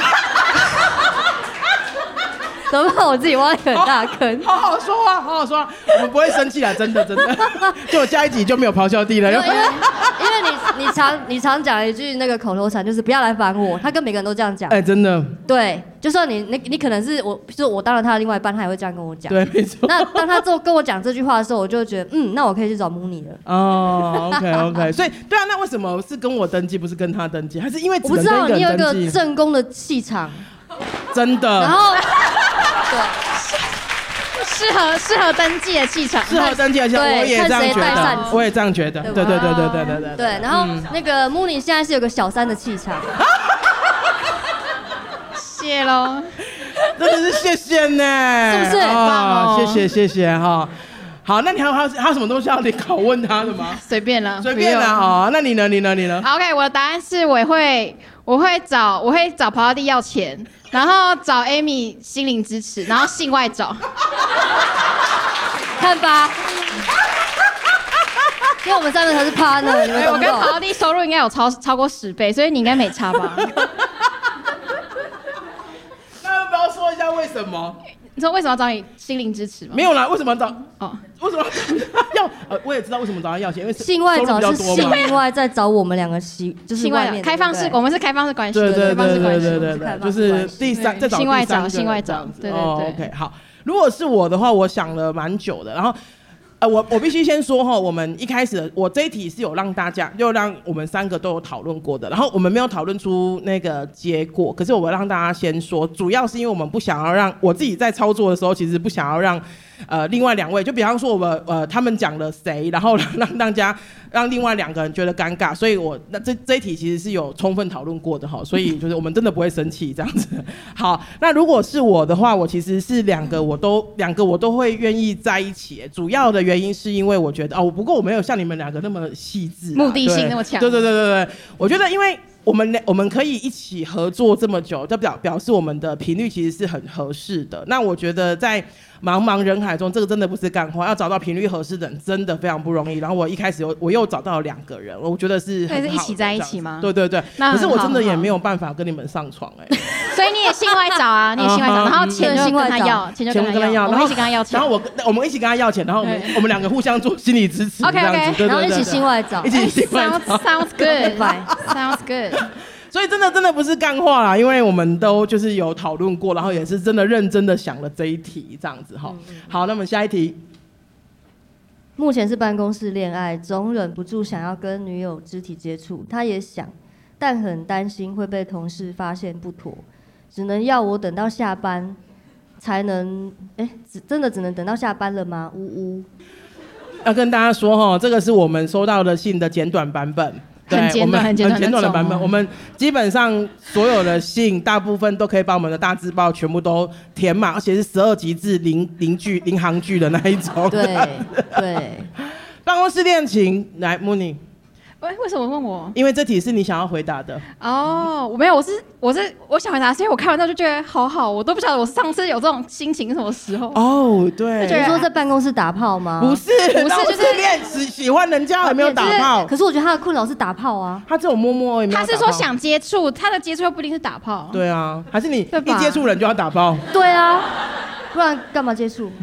S2: 怎么办？我自己挖一个很大坑。
S1: 好好说话，好好说话，我们不会生气啦，真的。就我下一集就没有咆哮帝了，因
S2: 为你常讲一句那个口头禅，就是不要来烦我。他跟每个人都这样讲。
S1: 真的。
S2: 对，就算你可能是我，就是我当了他的另外一半，他也会这样跟我讲。
S1: 对，没错。
S2: 那当他跟我讲这句话的时候，我就觉得，那我可以去找 Mooney 了。
S1: 哦 ，OK， 所以对啊，那为什么是跟我登记，不是跟他登记？还是因为
S2: 我不知道你有一个正宫的气场，
S1: 真的。
S2: 然后。对，
S3: 适合登记的气场，
S1: 适合登记的气场，我也这样觉得，我也这样觉得，对。
S2: 对，然后那个 Mooney 现在是有个小3的气场，
S3: 谢喽，
S1: 真的是谢谢呢，
S2: 是不是？
S1: 啊，谢谢哈。好，那你还有什么东西要你拷问他的吗？
S3: 随便啦，
S1: 好，那你呢
S3: ？OK， 我的答案是我会找咆哮帝要钱。然后找 Amy 心灵支持，然后性外找，
S2: 看吧，因为我们3个才是 partner， 你们懂不懂？
S3: 我跟咆哮帝收入应该有超过10倍，所以你应该没差吧？
S1: 那要不要说一下为什么？
S3: 你说为什么要找你心灵支持吗？
S1: 没有啦，为什么找？为什么要？我也知道为什么找他要钱，因为
S2: 性外找是性外在找我们2个就是外面
S3: 开放式，我们是开放式关系，
S1: 对，
S2: 就是
S1: 第三再找
S3: 性外找，对。
S1: OK， 好，如果是我的话，我想了蛮久的，然后。我必须先说哈，我们一开始我这一题是有让我们3个都有讨论过的，然后我们没有讨论出那个结果，可是我让大家先说，主要是因为我们不想要让我自己在操作的时候，其实不想要让另外2位，就比方说我们他们讲了谁，然后让另外2个人觉得尴尬，所以那这一题其实是有充分讨论过的哈，所以就是我们真的不会生气这样子。好，那如果是我的话，我其实是两个我都会愿意在一起，主要的原因是因为我觉得不过我没有像你们2个那么细致，
S3: 目的性那么强。
S1: 对，我觉得因为我们可以一起合作这么久，就表示我们的频率其实是很合适的。那我觉得在茫茫人海中，这个真的不是干话，要找到频率合适的人真的非常不容易。然后我一开始我又找到了2个人，我觉得是很好的，
S3: 是一起在一起吗？
S1: 对。可是我真的也没有办法跟你们上床
S3: 所以你也性外找啊，你也性外找，然后钱就跟他要，钱就跟他要，我们一起跟他要钱，
S1: 然后我们一起跟他要钱，然后我们2个互相做心理支持，
S3: OK，
S2: 然后一起性外找，
S1: 一起性外找
S3: ，Sounds good，Sounds good。
S1: 所以真的不是干话啦，因为我们都就是有讨论过，然后也是真的认真的想了这一题这样子哈。好，那么下一题。
S2: 目前是办公室恋爱，总忍不住想要跟女友肢体接触，他也想，但很担心会被同事发现不妥，只能要我等到下班才能。真的只能等到下班了吗？呜呜。
S1: 要跟大家说哈，这个是我们收到的信的简短版本。
S3: 很简短
S1: 的版本，我们基本上所有的信，大部分都可以把我们的大字报全部都填满，而且是12级字零行句的那一种。
S2: 对。
S1: 办公室恋情，来 Mooney。
S3: 为什么问我？
S1: 因为这题是你想要回答的。
S3: 哦，我没有，我想回答，是因为我看完之后就觉得好好，我都不晓得我上次有这种心情是什么时候。
S1: 哦，对，
S2: 你说在办公室打炮吗？
S1: 不是，就是喜欢人家还没有打炮。
S2: 可是我觉得他的困扰是打炮啊。
S1: 他这种摸摸而已，
S3: 他是说想接触，他的接触又不一定是打炮。
S1: 对啊，还是你一接触人就要打炮？
S2: 对啊，不然干嘛接触？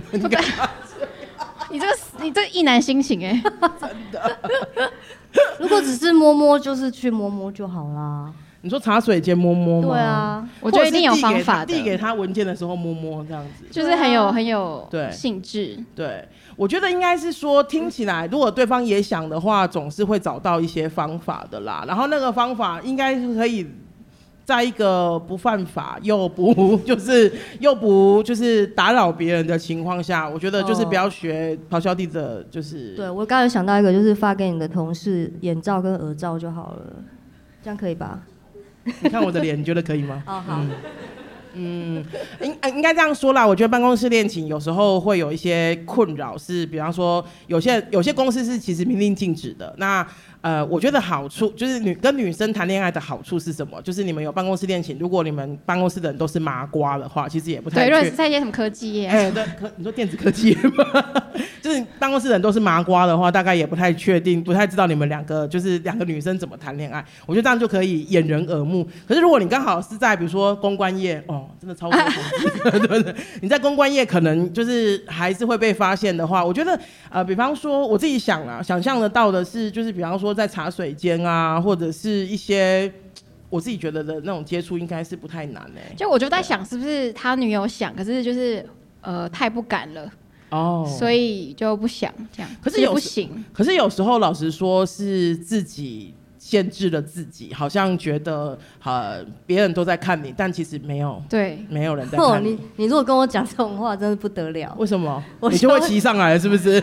S3: 你这意难心情哎，
S1: 真的。
S2: 如果只是摸摸，就是去摸摸就好啦。
S1: 你说茶水间摸摸吗？
S2: 对啊，
S3: 我觉得一定有方法的。
S1: 递给他文件的时候摸摸这样子，
S3: 就是很有兴致。
S1: 对，我觉得应该是说听起来，如果对方也想的话，总是会找到一些方法的啦。然后那个方法应该是可以在一个不犯法又不就是打扰别人的情况下，我觉得就是不要学咆哮帝的，就是。
S2: 对，我刚才想到一个，就是发给你的同事眼罩跟耳罩就好了，这样可以吧？
S1: 你看我的脸，你觉得可以吗？
S2: 哦，好。
S1: 应该这样说啦。我觉得办公室恋情有时候会有一些困扰，是比方说有些公司是其实明令禁止的。那我觉得好处就是跟女生谈恋爱的好处是什么？就是你们有办公室恋情，如果你们办公室的人都是麻瓜的话，其实也不太
S3: 对。如果是在一些什么科技业，
S1: 对，你说电子科技业吗？就是办公室的人都是麻瓜的话，大概也不太确定，不太知道你们两个女生怎么谈恋爱。我觉得这样就可以掩人耳目。可是如果你刚好是在比如说公关业，真的超过对不对？你在公关业可能就是还是会被发现的话，我觉得比方说我自己想象得到的是，就是比方说在茶水间啊，或者是一些我自己觉得的那种接触，应该是不太难
S3: 就我就在想，是不是他女友想，可是就是太不敢了。所以就不想这样。可是不行。
S1: 可是有时候老实说，是自己限制了自己，好像觉得别人都在看你，但其实没有，
S3: 对，
S1: 没有人在看你。
S2: 你如果跟我讲这种话，真的不得了。
S1: 为什么？你就会骑上来了，是不是？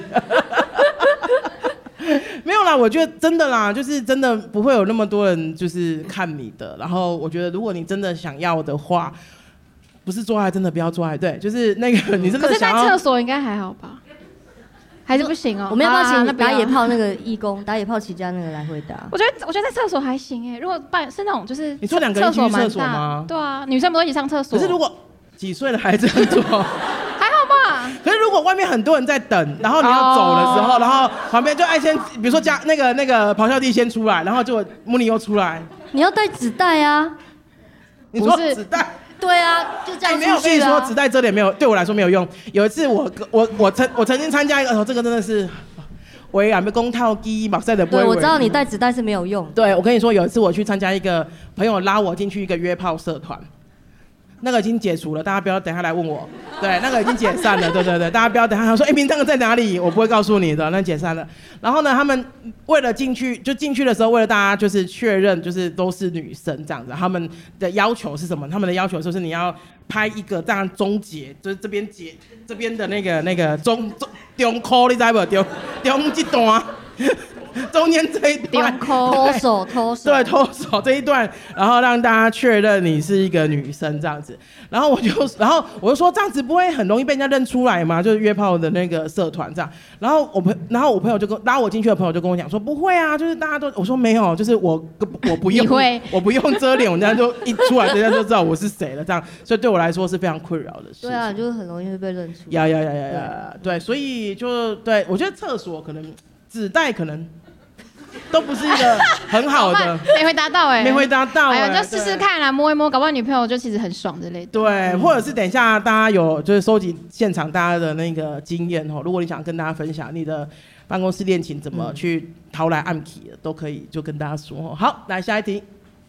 S1: 没有啦，我觉得真的啦，就是真的不会有那么多人就是看你的。然后我觉得，如果你真的想要的话，不是做爱，真的不要做爱。对，就是那个你真的想要。
S3: 可是在厕所应该还好吧？还是不行哦？
S2: 我们要不要请打野炮那个义工，打野炮起家那个来回答？
S3: 我觉得在厕所还行哎。如果是那种就是
S1: 你说两个人一起去厕所吗？
S3: 对啊，女生不都一起上厕所？
S1: 可是如果几岁了还这样做，
S3: 还好吧？
S1: 可是如果外面很多人在等，然后你要走的时候，然后旁边就爱先，比如说加那个咆哮帝先出来，然后就穆尼又出来，
S2: 你要带纸袋啊？
S1: 你说纸袋？
S2: 对啊，就这样出去啊。
S1: 没有，我跟你说，纸袋遮脸没有，对我来说没有用。有一次我曾经参加一个，这个真的是。我也被公套机马赛的不会。
S2: 对，我知道你带纸袋是没有用。
S1: 对，我跟你说，有一次我去参加一个朋友拉我进去一个约炮社团，那个已经解除了，大家不要等下来问我。对，那个已经解散了，对，大家不要等下说，名单在哪里？我不会告诉你的，那解散了。然后呢，他们为了进去的时候，为了大家就是确认，就是都是女生这样子，他们的要求是什么？他们的要求就是你要拍一个这样中结，就是这边的那个中扣，你知不？中这段。中间这一段
S2: 脱手，
S1: 对，脱手这一段，然后让大家确认你是一个女生这样子，然后我就说这样子不会很容易被人家认出来吗？就是约炮的那个社团这样，然后我朋友就拉我进去的朋友就跟我讲说不会啊，就是大家都，我说没有，就是我不用我不用遮脸，人家就一出来人家就知道我是谁了这样，所以对我来说是非常困扰的事。
S2: 对啊，就是很容易会被认出。
S1: 对，所以就对我觉得厕所可能纸袋可能。都不是一个很好的，
S3: 没回答到
S1: 没回答到
S3: 哎呀，就试试看啦，摸一摸，搞不好女朋友就其实很爽之类的。
S1: 对，或者是等一下大家有就是收集现场大家的那个经验如果你想跟大家分享你的办公室恋情怎么去掏来暗起的，都可以就跟大家说好，来下一题，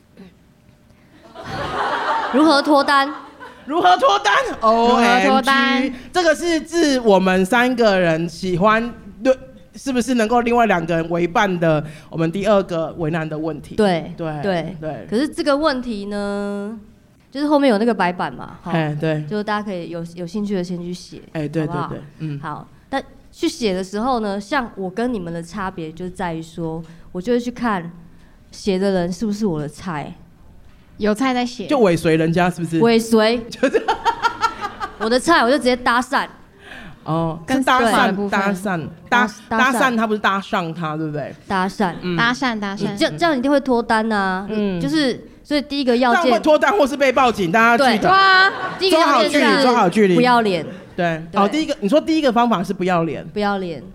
S2: 如何脱单？
S1: 如何脱单 ？OMG， 这个是指我们3个人喜欢对。是不是能够另外2个人为伴的？我们第2个为难的问题。对。
S2: 可是这个问题呢，就是后面有那个白板嘛，
S1: 对，
S2: 就是大家可以有兴趣的先去写，
S1: 对，
S2: 好。但去写的时候呢，像我跟你们的差别就在于说，我就会去看写的人是不是我的菜，
S3: 有菜在写，
S1: 就尾随人家是不是？
S2: 尾随，我的菜我就直接搭讪。
S1: 哦，
S3: 跟
S1: 是搭
S3: 耍的部
S1: 讪
S3: 分
S1: 搭
S2: 搭
S1: 讪，他不是搭上他，对不对？
S2: 搭讪，
S3: 搭讪，
S2: 这样一定会脱单啊。就是所以第一个要
S1: 这样会
S2: 件，
S1: 脱单或是被报警，大家记
S3: 对
S1: 得。
S3: 啊，
S2: 第一个要件就是
S1: 抓好距离
S2: 不要脸，
S1: 对，
S2: 对
S1: 好，你说第一个方法是不要脸。
S2: 不要脸。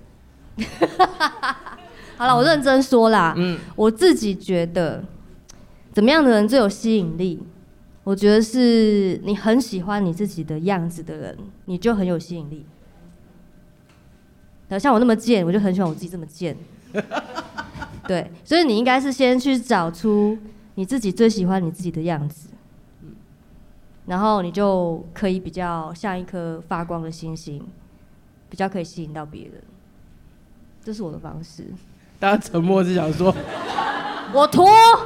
S2: 好了，我认真说啦，我自己觉得怎么样的人最有吸引力？我觉得是你很喜欢你自己的样子的人，你就很有吸引力。像我那么贱，我就很喜欢我自己这么贱。对，所以你应该是先去找出你自己最喜欢你自己的样子，然后你就可以比较像一颗发光的星星，比较可以吸引到别人。这是我的方式。
S1: 大家沉默是想说，
S2: 我脱。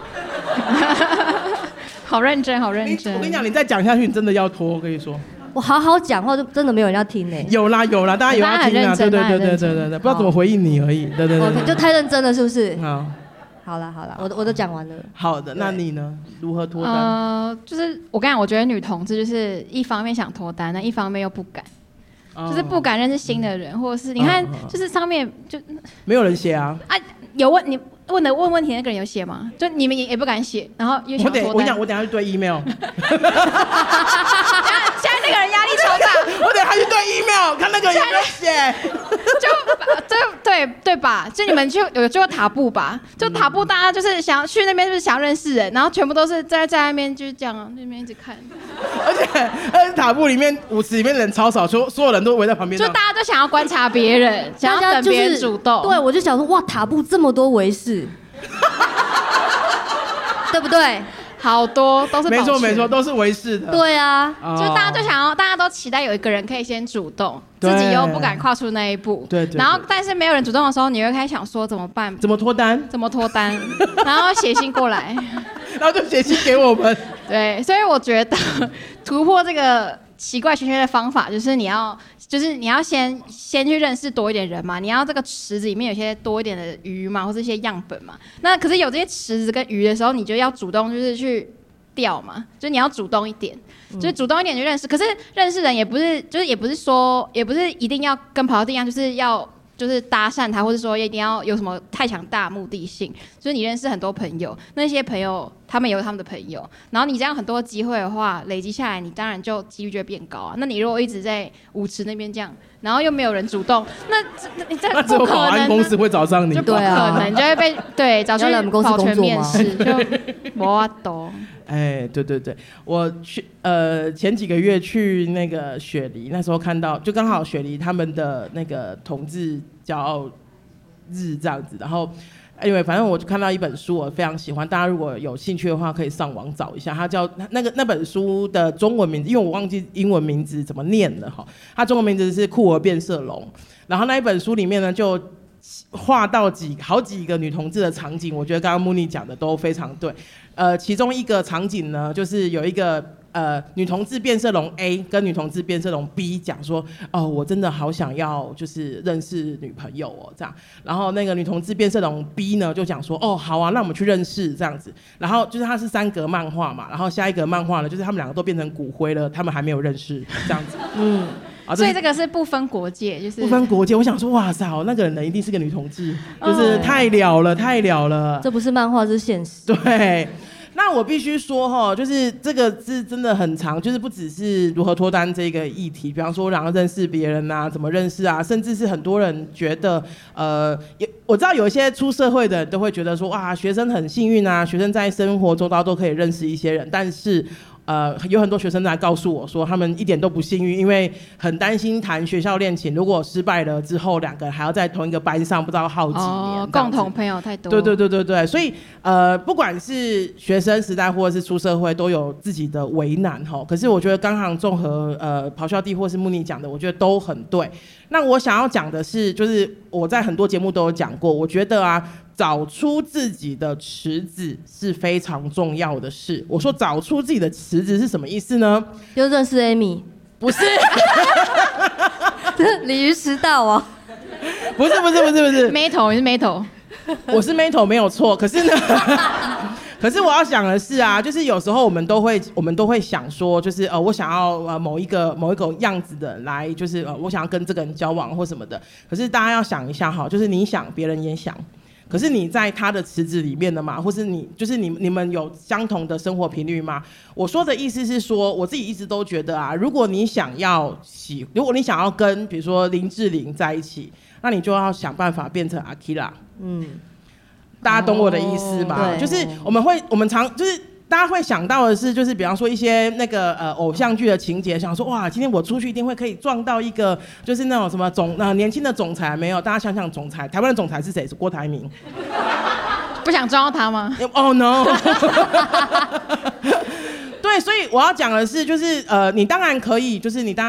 S3: 好认真，好认真。
S1: 我跟你讲，你再讲下去，你真的要脱。我跟你说，
S2: 我好好讲话，就真的没有人要听呢。
S1: 有啦，大家有要听啊，对，不知道怎么回应你而已，对。
S2: OK， 就太认真了，是不是？
S1: 好
S2: 了，我都讲完了。
S1: 好的，那你呢？如何脱单？
S3: 就是我跟你讲，我觉得女同志就是一方面想脱单，那一方面又不敢。就是不敢认识新的人，或者是你看，就是上面就
S1: 没有人写啊。
S3: 有你问问题的那个人有写吗？就你们也不敢写，然后又想脱单。
S1: 我等下去对 email。
S3: 现在那个人压力超大，
S1: 我等下去对 email 看那个人有没有写。
S3: 对吧？就你们有去过塔布吧？就塔布，大家就是想要去那边，就是想要认识人，然后全部都是在那边就是这样，那边一直看。
S1: 而且塔布里面舞池里面人超少，所有人都围在旁边。
S3: 就大家都想要观察别人，想要等别人主动。
S2: 对，我就想说，哇，塔布这么多围士，对不对？
S3: 好多都是
S1: 没错，都是围士的。
S2: 对啊，
S3: 就大家都想要，大家都期待有一个人可以先主动，自己又不敢跨出那一步。
S1: 对。
S3: 然后，但是没有人主动的时候，你会开始想说怎么办？
S1: 怎么脱单？
S3: 然后写信过来，
S1: 然后就写信给我们。
S3: 对，所以我觉得突破这个奇怪玄学的方法，就是你要先去认识多一点人嘛，你要这个池子里面有些多一点的鱼嘛，或是一些样本嘛。那可是有这些池子跟鱼的时候，你就要主动就是去钓嘛，就是你要主动一点，就是主动一点去认识。可是认识人也不是一定要跟跑道地一样，就是搭讪他，或者说一定要有什么太强大目的性。就是你认识很多朋友，那些朋友他们有他们的朋友，然后你这样很多机会的话，累积下来，你当然就几率就会变高啊。那你如果一直在舞池那边这样，然后又没有人主动，那
S1: 只有保安公司会找上你，
S3: 就不可能，就会被找去保全面试，就没法度。
S1: 哎，对，我去前几个月去那个雪梨，那时候看到就刚好雪梨他们的那个同志骄傲日这样子，然后因为反正我就看到一本书，我非常喜欢，大家如果有兴趣的话，可以上网找一下，它叫那本书的中文名字，因为我忘记英文名字怎么念了哈，它中文名字是《酷儿变色龙》，然后那一本书里面呢就画到好几个女同志的场景，我觉得刚刚木尼讲的都非常对。其中一个场景呢，就是有一个女同志变色龙 A 跟女同志变色龙 B 讲说，哦，我真的好想要就是认识女朋友哦这样。然后那个女同志变色龙 B 呢就讲说，哦好啊，那我们去认识这样子。然后就是它是3格漫画嘛，然后下一格漫画呢就是他们2个都变成骨灰了，他们还没有认识这样子。
S3: 所以这个是不分国界，就是
S1: 不分国界。我想说，哇塞，那个人一定是个女同志，就是太了了。
S2: 这不是漫画，这是现实。
S1: 对。那我必须说哈，就是这个是真的很长，就是不只是如何脱单这个议题，比方说然后认识别人啊，怎么认识啊，甚至是很多人觉得，我知道有一些出社会的人都会觉得说，哇，学生很幸运啊，学生在生活周遭都可以认识一些人，但是。有很多学生来告诉我说，他们一点都不幸运，因为很担心谈学校恋情，如果失败了之后，2个人还要在同一个班上，不知道耗几年。
S3: 共同朋友太多。
S1: 对，所以不管是学生时代或者是出社会，都有自己的为难哈。可是我觉得刚好综合咆哮帝或是木尼讲的，我觉得都很对。那我想要讲的是，就是我在很多节目都有讲过，我觉得啊。找出自己的池子是非常重要的事。我说找出自己的池子是什么意思呢？
S2: 就认识 Amy，
S1: 不是，
S2: 鲤鱼迟到哦。
S1: 不是 ，Metal
S3: 你是 Metal，
S1: 我是 Metal 没有错。可是呢， 可是我要讲的是啊，就是有时候我们都会想说，就是我想要某一个样子的人来，就是我想要跟这个人交往或什么的。可是大家要想一下哈，就是你想，别人也想。可是你在他的池子里面的嘛，或是你们有相同的生活频率吗？我说的意思是说，我自己一直都觉得啊，如果你想要跟比如说林志玲在一起，那你就要想办法变成阿 Kira。大家懂我的意思吧？就是我们常就是。大家会想到的是，就是比方说一些那个偶像剧的情节，想说哇，今天我出去一定会可以撞到一个就是那种什么年轻的总裁，没有？大家想想总裁，台湾的总裁是谁？是郭台铭。
S3: 不想撞到他吗
S1: ？Oh no！ 对，所以我要讲的是，就是你当然可以，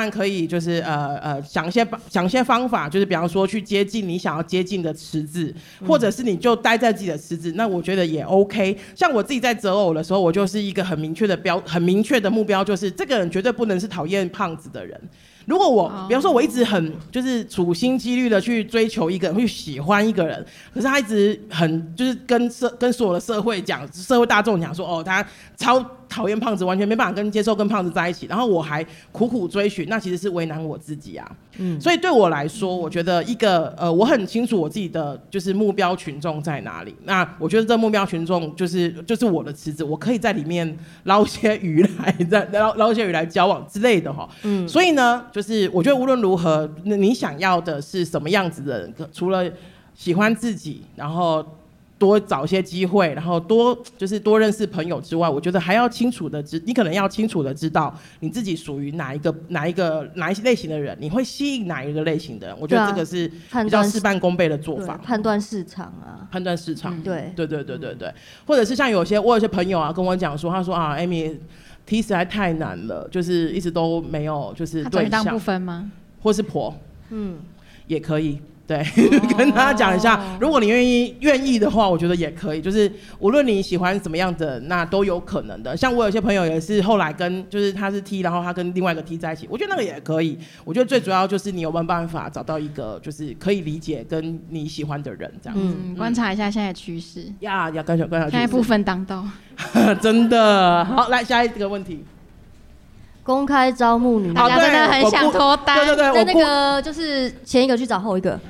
S1: 想一些方法，就是比方说去接近你想要接近的池子，或者是你就待在自己的池子，那我觉得也 OK。像我自己在择偶的时候，我就是一个很明确的目标，就是这个人绝对不能是讨厌胖子的人。如果比方说我一直很就是处心积虑的去追求一个人，去喜欢一个人，可是他一直很就是跟所有的社会大众讲说，他超讨厌胖子，完全没办法接受跟胖子在一起，然后我还苦苦追寻，那其实是为难我自己啊。所以对我来说，我觉得一个我很清楚我自己的就是目标群众在哪里。那我觉得这目标群众就是我的池子，我可以在里面捞些鱼来交往之类的哈。所以呢，就是我觉得无论如何，你想要的是什么样子的人，除了喜欢自己，然后多找一些机会，然后多认识朋友之外，我觉得还要你可能要清楚的知道你自己属于哪一类型的人，你会吸引哪一个类型的人。我觉得这个是比较事半功倍的做法。
S2: 判断市场啊，
S1: 判断市场，
S2: 对，
S1: 或者是像我有些朋友啊跟我讲说，他说啊 ，Amy。T 实在太难了，就是一直都没有就是对象。
S3: 他当不分吗？
S1: 或是婆，也可以。对，跟大家讲一下，如果你愿意的话，我觉得也可以。就是无论你喜欢什么样的，那都有可能的。像我有些朋友也是后来就是他是 T， 然后他跟另外一个 T 在一起，我觉得那个也可以。我觉得最主要就是你有没有办法找到一个就是可以理解跟你喜欢的人，这样子。
S3: 观察一下现在的趋势。
S1: 要观察趋势。
S3: 现在不分当道。
S1: 真的。好，来下一个问题。
S2: 公开招募女，
S3: 大家真的很想脱单。
S1: 对，
S2: 在那个就是前一个去找后一个。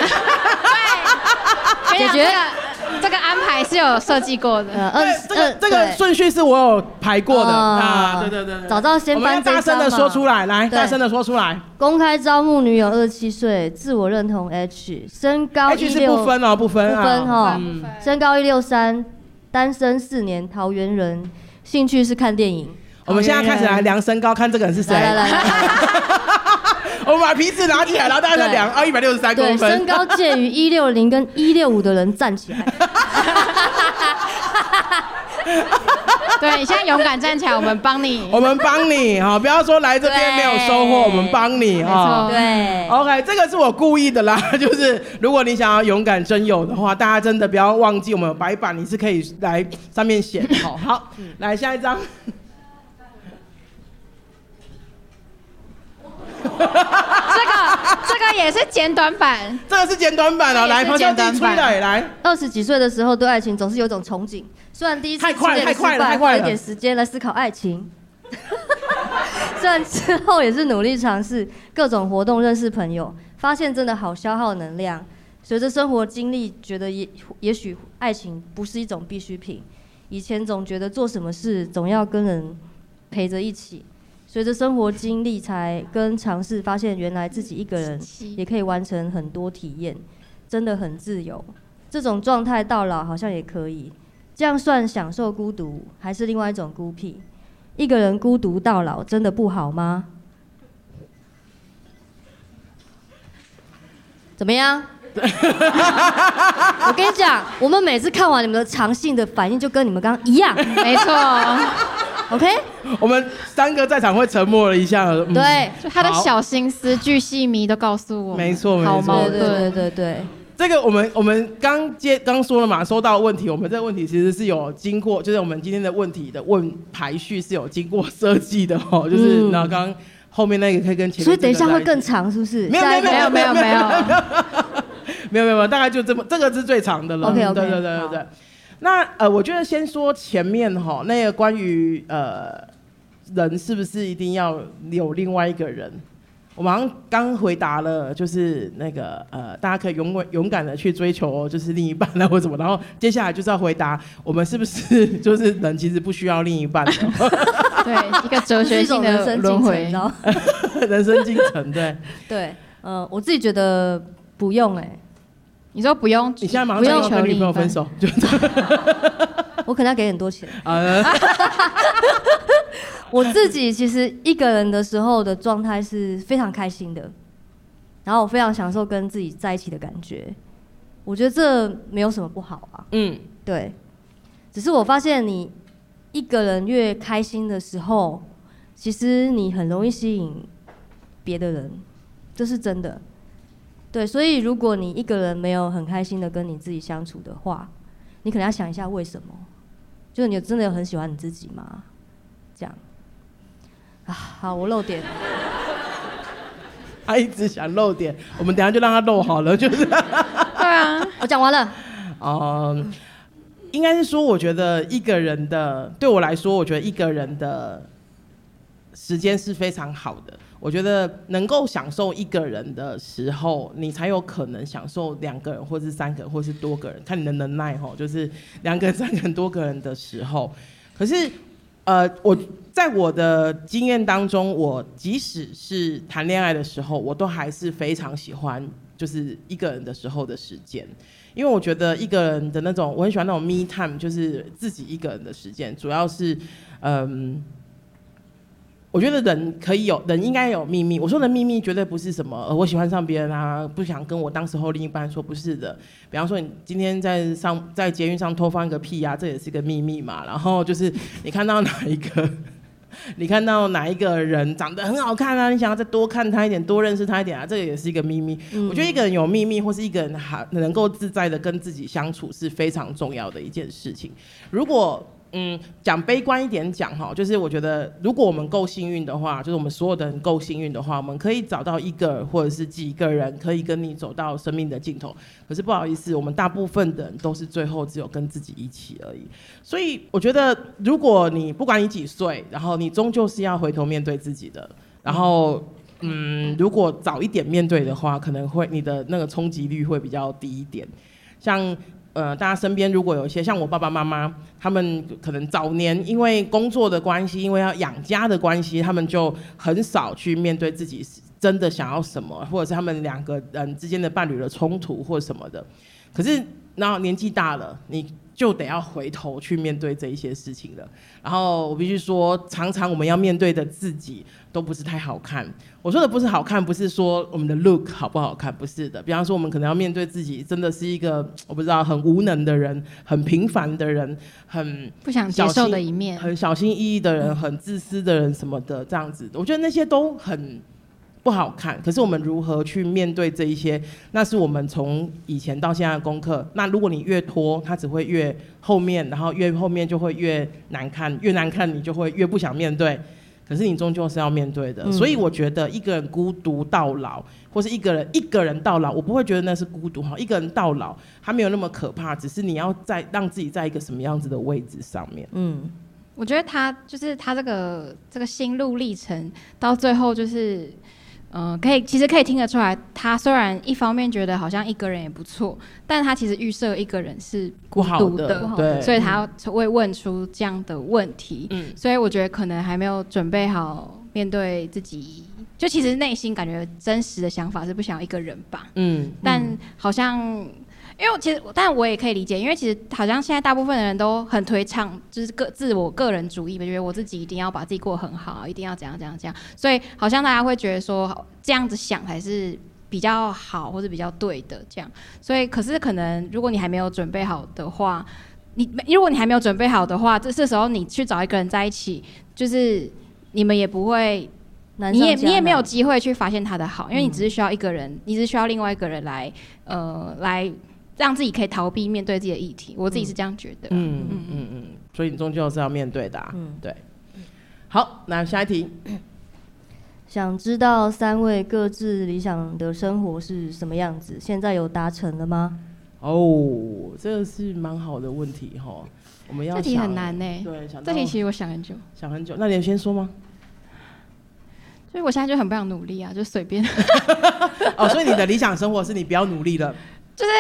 S3: 对，解决这个安排是有设计过的。
S1: 这个顺序是我有排过的。对。
S2: 早知道先搬这张嘛。
S1: 我们要大声的说出来，来，大声的说出来。
S2: 公开招募女友27岁，自我认同 H， 身高
S1: H 是不分哦，
S2: 身高163，单身4年，桃园人，兴趣是看电影。
S1: 我们现在开始来量身高，看这个人是谁。来，我们把皮尺拿起来，然后大家再量，163公分。
S2: 对，身高介于160跟165的人站起来。
S3: 对，你现在勇敢站起来，我们帮你。
S1: 好，不要说来这边没有收获，我们帮你哈。
S2: 对
S1: ，OK， 这个是我故意的啦，就是如果你想要勇敢真有的话，大家真的不要忘记我们有白板，你是可以来上面写的。好，来下一张。
S3: 这个也是简短版，
S1: 这个是简短版哦。来，咆哮帝出来。
S2: 20几岁的时候对爱情总是有种憧憬，虽然第一次
S1: 太快了，
S2: 花一点时间来思考爱情。虽然之后也是努力尝试各种活动认识朋友，发现真的好消耗能量。随着生活经历，觉得也许爱情不是一种必需品。以前总觉得做什么事总要跟人陪着一起。随着生活经历才跟尝试，发现原来自己一个人也可以完成很多体验，真的很自由。这种状态到老好像也可以，这样算享受孤独，还是另外一种孤僻？一个人孤独到老，真的不好吗？怎么样？我跟你讲，我们每次看完你们的长信的反应，就跟你们刚刚一样。
S3: 没错。
S2: OK，
S1: 我们3个在场会沉默了一下。
S2: 对，
S3: 就他的小心思、巨细靡都告诉我。
S1: 没错，
S3: 好矛盾。
S2: 对。
S1: 这个我们刚说了嘛，收到的问题，我们这个问题其实是有经过，就是我们今天的问题的排序是有经过设计的哦，就是然后刚后面那个可以跟前面，
S2: 所以等一下会更长，是不是？
S1: 没有，大概就这么，这个是最长的了。
S2: OK，
S1: 对。 那我觉得先说前面哈，那个关于人是不是一定要有另外一个人？我们好像刚回答了，就是那个大家可以勇敢的去追求，就是另一半啊或什么。然后接下来就是要回答，我们是不是就是人其实不需要另一半的？
S3: 对，一个哲学性的轮回，
S1: 人生进程，对
S2: 对，我自己觉得不用
S3: 你说不用，
S1: 你现在马上就要跟女朋友分手，
S2: 我可能要给很多钱。我自己其实一个人的时候的状态是非常开心的，然后我非常享受跟自己在一起的感觉。我觉得这没有什么不好啊。对。只是我发现你一个人越开心的时候，其实你很容易吸引别的人，这是真的。对，所以如果你一个人没有很开心的跟你自己相处的话，你可能要想一下为什么。就是你真的有很喜欢你自己吗？这样。好，我漏点。
S1: 他一直想漏点，我们等一下就让他漏好了，就是。对
S3: 啊，
S2: 我讲完了。
S1: 应该是说，我觉得一个人的，对我来说，我觉得一个人的时间是非常好的。我觉得能够享受一个人的时候，你才有可能享受2个人，或是3个人，或是多个人，看你的能耐吼，就是2个人、3个人、多个人的时候。可是，我在我的经验当中，我即使是谈恋爱的时候，我都还是非常喜欢就是一个人的时候的时间，因为我觉得一个人的那种，我很喜欢那种 me time， 就是自己一个人的时间，主要是我觉得人应该有秘密。我说的秘密绝对不是什么我喜欢上别人啊，不想跟我当时候另一半说，不是的。比方说你今天在捷运上偷放一个屁啊，这也是个秘密嘛。然后就是你看到哪一个人长得很好看啊，你想要再多看他一点，多认识他一点啊，这个也是一个秘密。我觉得一个人有秘密，或是一个人能够自在的跟自己相处，是非常重要的一件事情。如果讲悲观一点讲哈，就是我觉得如果我们够幸运的话，就是我们所有的人够幸运的话，我们可以找到一个或者是几个人可以跟你走到生命的尽头。可是不好意思，我们大部分的人都是最后只有跟自己一起而已。所以我觉得，如果你不管你几岁，然后你终究是要回头面对自己的。然后如果早一点面对的话，可能会你的那个冲击率会比较低一点。像大家身边如果有一些像我爸爸妈妈，他们可能早年因为工作的关系，因为要养家的关系，他们就很少去面对自己真的想要什么，或者是他们2个人之间的伴侣的冲突或什么的。可是然后年纪大了，你就得要回头去面对这一些事情了。然后我必须说，常常我们要面对的自己都不是太好看。我说的不是好看，不是说我们的 look 好不好看，不是的。比方说，我们可能要面对自己真的是一个我不知道很无能的人，很平凡的人，很
S3: 不想接受的一面，
S1: 很小心翼翼的人，很自私的人什么的，这样子。我觉得那些都很不好看，可是我们如何去面对这一些，那是我们从以前到现在的功课。那如果你越拖，它只会越后面，然后越后面就会越难看，越难看你就会越不想面对。可是你终究是要面对的，所以我觉得一个人孤独到老，或是一个人到老，我不会觉得那是孤独哈。一个人到老，他没有那么可怕，只是你要让自己在一个什么样子的位置上面。
S3: 我觉得他这个心路历程到最后就是。其实可以听得出来，他虽然一方面觉得好像一个人也不错，但他其实预设一个人是孤独的，
S1: 对，
S3: 所以他会问出这样的问题。所以我觉得可能还没有准备好面对自己，就其实内心感觉真实的想法是不想要一个人吧。但好像。因为其实，但我也可以理解，因为其实好像现在大部分的人都很推崇，就是自我个人主义，觉得我自己一定要把自己过得很好，一定要怎样怎样怎样，所以好像大家会觉得说这样子想才是比较好或者比较对的这样。所以，可是可能如果你还没有准备好的话，如果你还没有准备好的话，这时候你去找一个人在一起，就是你们也不会。你也没有机会去发现他的好，因为你只是需要一个人，你只是需要另外一个人来让自己可以逃避面对自己的议题。我自己是这样觉得。
S1: 所以你终究是要面对的啊。对。好，那下一题。
S2: 想知道3位各自理想的生活是什么样子？现在有达成了吗？
S1: 哦，这个是蛮好的问题哈。我们要
S3: 这题很难呢。
S1: 对，
S3: 这题其实我想很久。
S1: 想很久，那你先说吗？
S3: 所以我现在就很不想努力啊，就随便。
S1: 哦，所以你的理想生活是你不要努力了。
S3: 就是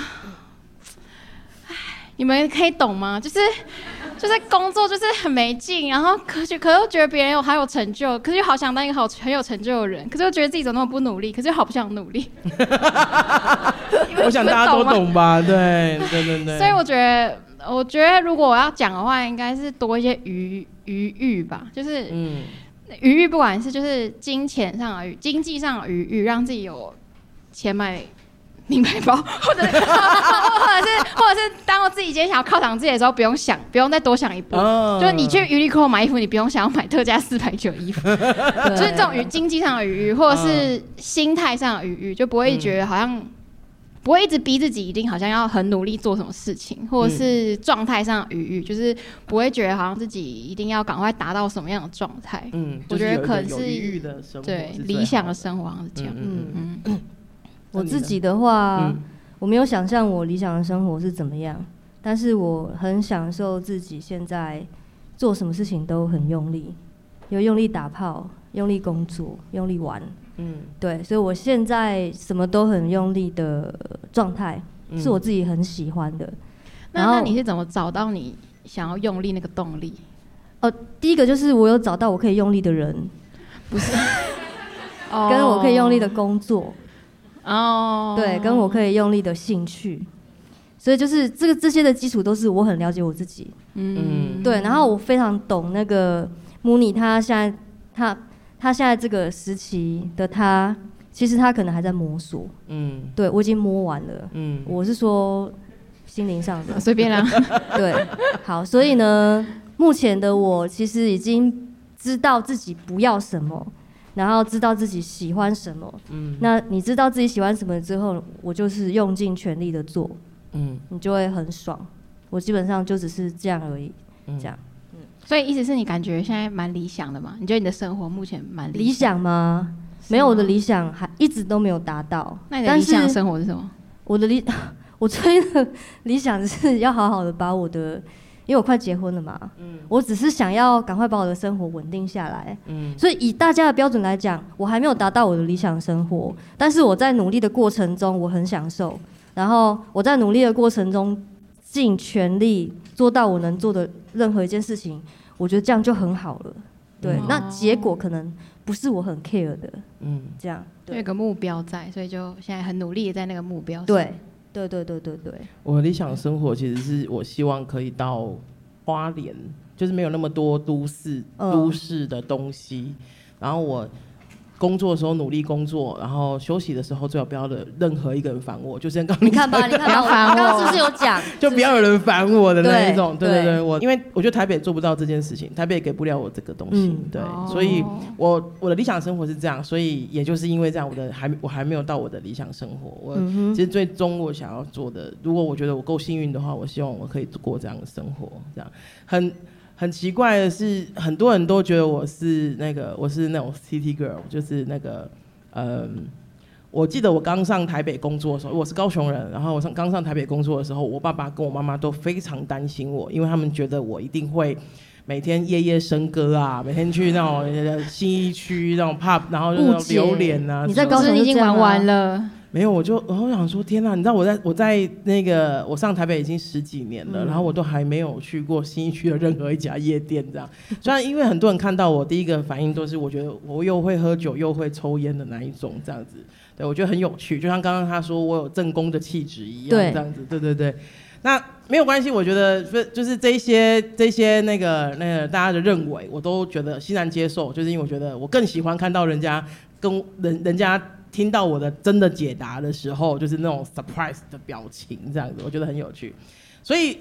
S3: 你们可以懂吗？就是工作就是很没劲，然后可是又觉得别人好有成就，可是又好想当一个很有成就的人，可是又觉得自己怎么那么不努力，可是又好不想努力。
S1: 我想大家都懂吧？对。
S3: 所以我觉得如果我要讲的话，应该是多一些余裕吧，就是余裕，不管是就是金钱上的经济上的余裕，让自己有钱买名牌包，或者是当我自己今天想要犒赏自己的时候，不用再多想一步，就是你去余力扣买衣服，你不用想要买特价490衣服，就是这种经济上的余裕，或者是心态上的余裕，就不会觉得好像不会一直逼自己一定好像要很努力做什么事情，或者是状态上的余裕，就是不会觉得好像自己一定要赶快达到什么样的状态。我觉得可能是对理想的生活好像是这样。
S2: 我自己的话，我没有想象我理想的生活是怎么样，但是我很享受自己现在做什么事情都很用力，有用力打炮，用力工作，用力玩。对，所以我现在什么都很用力的状态，是我自己很喜欢的。
S3: 那你是怎么找到你想要用力那个动力？
S2: 第一个就是我有找到我可以用力的人，不是，跟我可以用力的工作。对，跟我可以用力的兴趣，所以就是这些的基础都是我很了解我自己，对，然后我非常懂那个母尼他现在这个时期的他，其实他可能还在摸索，对我已经摸完了，我是说心灵上的，
S3: 随便啦，
S2: 对，好，所以呢，目前的我其实已经知道自己不要什么。然后知道自己喜欢什么，那你知道自己喜欢什么之后，我就是用尽全力的做，你就会很爽。我基本上就只是这样而已，这样。
S3: 所以意思是你感觉现在蛮理想的嘛？你觉得你的生活目前蛮
S2: 理想吗？没有，我的理想还一直都没有达到。
S3: 那你的理想生活是什么？
S2: 我追的理想是要好好的把我的。因为我快结婚了嘛，我只是想要赶快把我的生活稳定下来，所以以大家的标准来讲，我还没有达到我的理想生活，但是我在努力的过程中，我很享受，然后我在努力的过程中尽全力做到我能做的任何一件事情，我觉得这样就很好了。对，那结果可能不是我很 care 的，这样
S3: 有个目标在，所以就现在很努力在那个目标上。
S2: 对。
S1: 我的理想生活其实是我希望可以到花莲，就是没有那么多都市的东西，然后我工作的时候努力工作，然后休息的时候最好不要任何一个人烦我，就像刚
S2: 你看吧，我刚刚是不是有讲，
S1: 就不要有人烦我的那一种，对，因为我觉得台北做不到这件事情，台北给不了我这个东西，对，所以我的理想生活是这样，所以也就是因为这样，我还没有到我的理想生活，我其实最终我想要做的，如果我觉得我够幸运的话，我希望我可以过这样的生活，这样很奇怪的是，很多人都觉得我是那种 city girl， 就是那个我记得我刚上台北工作的时候，我是高雄人，然后我刚上台北工作的时候，我爸爸跟我妈妈都非常担心我，因为他们觉得我一定会每天夜夜笙歌啊，每天去那种信义区那种 pub， 然后就那种榴莲啊，
S2: 你在高雄
S3: 已经玩完了。
S1: 没有，我想说，天哪！你知道我在那个我上台北已经10几年了，然后我都还没有去过信义区的任何一家夜店这样。虽然因为很多人看到我，第一个反应都是我觉得我又会喝酒又会抽烟的那一种这样子。对，我觉得很有趣，就像刚刚他说我有正宫的气质一样这样子。对。那没有关系，我觉得就是这些那个大家的认为，我都觉得欣然接受，就是因为我觉得我更喜欢看到人家跟人家。听到我的真的解答的时候，就是那种 surprise 的表情，这样子，我觉得很有趣。所以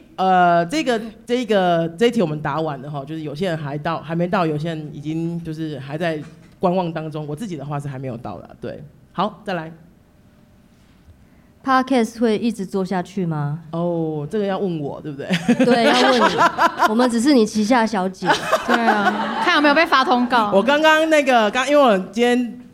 S1: 这一题我们答完了哈，就是有些人还没到，有些人已经就是还在观望当中。我自己的话是还没有到的，对。好，再来。
S2: Podcast 会一直做下去吗？
S1: 这个要问我，对不对？
S2: 对，要问你。我们只是你旗下小姐。
S3: 对啊，看有没有被发通告。
S1: 我刚刚因为我今天。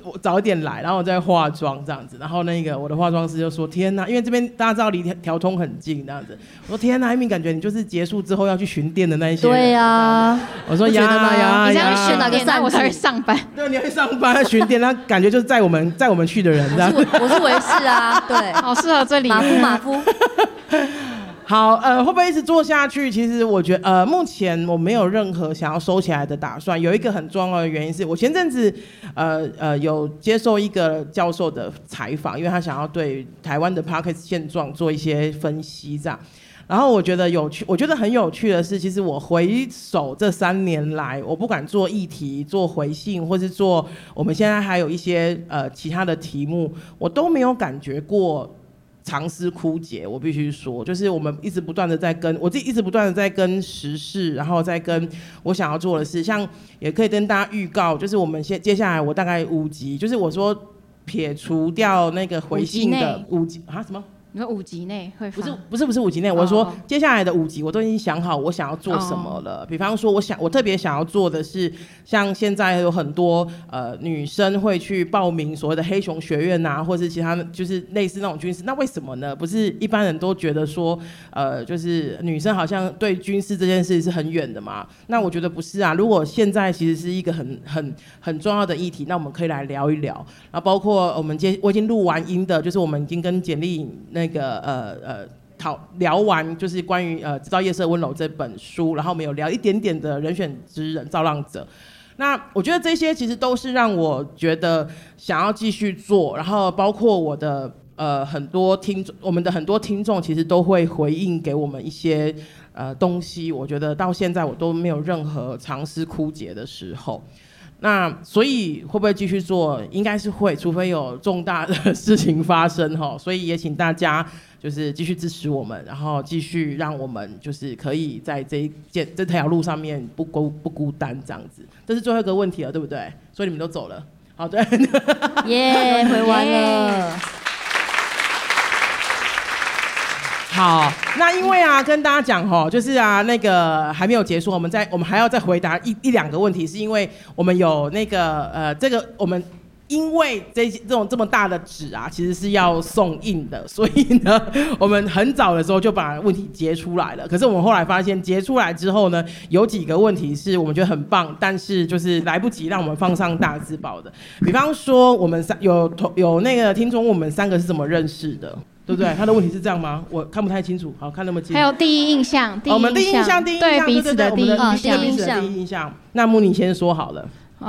S1: 我早一点来，然后我再化妆这样子，然后那个我的化妆师就说天哪，因为这边大家知道离调通很近这样子，我说天哪，Amy感觉你就是结束之后要去巡店的那一些人。
S2: 对啊，
S1: 我说呀，
S3: 你这样
S2: 选
S3: 巡店，那我才会上班。
S1: 对，你要去上班巡店，那感觉就是载我们去的人这样。
S2: 我是维士啊，对，
S3: 好适合这里。
S2: 马夫。
S1: 好，会不会一直做下去？其实我觉得，目前我没有任何想要收起来的打算。有一个很重要的原因是我前阵子，有接受一个教授的采访，因为他想要对台湾的 Podcast 现状做一些分析，这样。然后我觉得有趣，我觉得很有趣的是，其实我回首这3年来，我不管做议题、做回信，或是做我们现在还有一些其他的题目，我都没有感觉过长思枯竭。我必须说，就是我们一直不断的在跟我自己一直不断的在跟时事，然后再跟我想要做的事，像也可以跟大家预告，就是我们接下来我大概5集，就是我说撇除掉那个回信的5集啊什么。
S3: 你说5集内会放？
S1: 不是5集内，我是说接下来的5集我都已经想好我想要做什么了。比方说我特别想要做的是，像现在有很多女生会去报名所谓的黑熊学院啊，或是其他就是类似那种军事，那为什么呢？不是一般人都觉得说就是女生好像对军事这件事是很远的嘛？那我觉得不是啊。如果现在其实是一个很重要的议题，那我们可以来聊一聊。然后包括我已经录完音的，就是我们已经跟简历那个聊完，就是关于制造业色温柔这本书，然后我们有聊一点点的人选之人造浪者。那我觉得这些其实都是让我觉得想要继续做，然后包括我的很多我们的很多听众其实都会回应给我们一些东西，我觉得到现在我都没有任何长思枯竭的时候。那所以会不会继续做？应该是会，除非有重大的事情发生哈。所以也请大家就是继续支持我们，然后继续让我们就是可以在这条路上面不孤单这样子。这是最后一个问题了，对不对？所以你们都走了，好，对，
S2: 耶，回完了。
S1: 好，那因为啊，跟大家讲哈，就是啊，那个还没有结束，我们还要再回答一两个问题，是因为我们有那个这个我们因为这么大的纸啊，其实是要送印的，所以呢，我们很早的时候就把问题截出来了。可是我们后来发现，截出来之后呢，有几个问题是我们觉得很棒，但是就是来不及让我们放上大字报的。比方说，我们有那个听众问我们3个是怎么认识的。对不对？他的问题是这样吗？我看不太清楚。好，看那么近。
S3: 还有第一印象，
S1: 我们第一印象，
S3: 对彼此的第一
S1: 印象。那慕尼先说好了。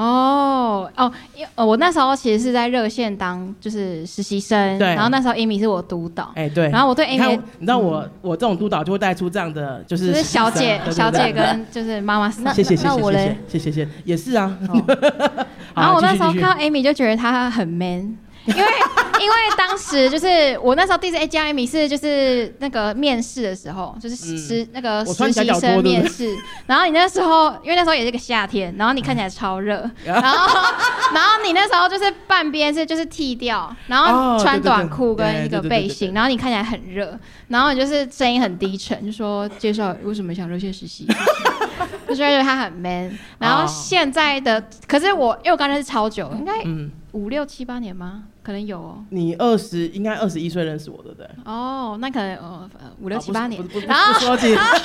S3: 我那时候其实是在热线当就是实习生，然后那时候 Amy 是我督导，
S1: 对，
S3: 然后我对 Amy，
S1: 你知道我这种督导就会带出这样的就是
S3: 小姐跟就是妈妈。
S1: 谢
S2: 那我嘞，
S1: 谢，也是啊。
S3: 然后我那时候看到 Amy 就觉得她很 man。因为当时就是我那时候第一次加 Amy 是就是那个面试的时候，就是那个实习生面试，然后你那时候因为那时候也是个夏天，然后你看起来超热，然后你那时候就是半边是就是剃掉，然后穿短裤跟一个背心，然后你看起来很热，然后你就是声音很低沉，就说介绍为什么想热线实习，就觉得他很 man。然后现在的可是因为我刚认识超久，应该5、6、7、8年吗？可能有哦。
S1: 你应该21岁认识我，对不对？
S3: 哦，那可能5、6、7、8年。
S1: 然后5、6、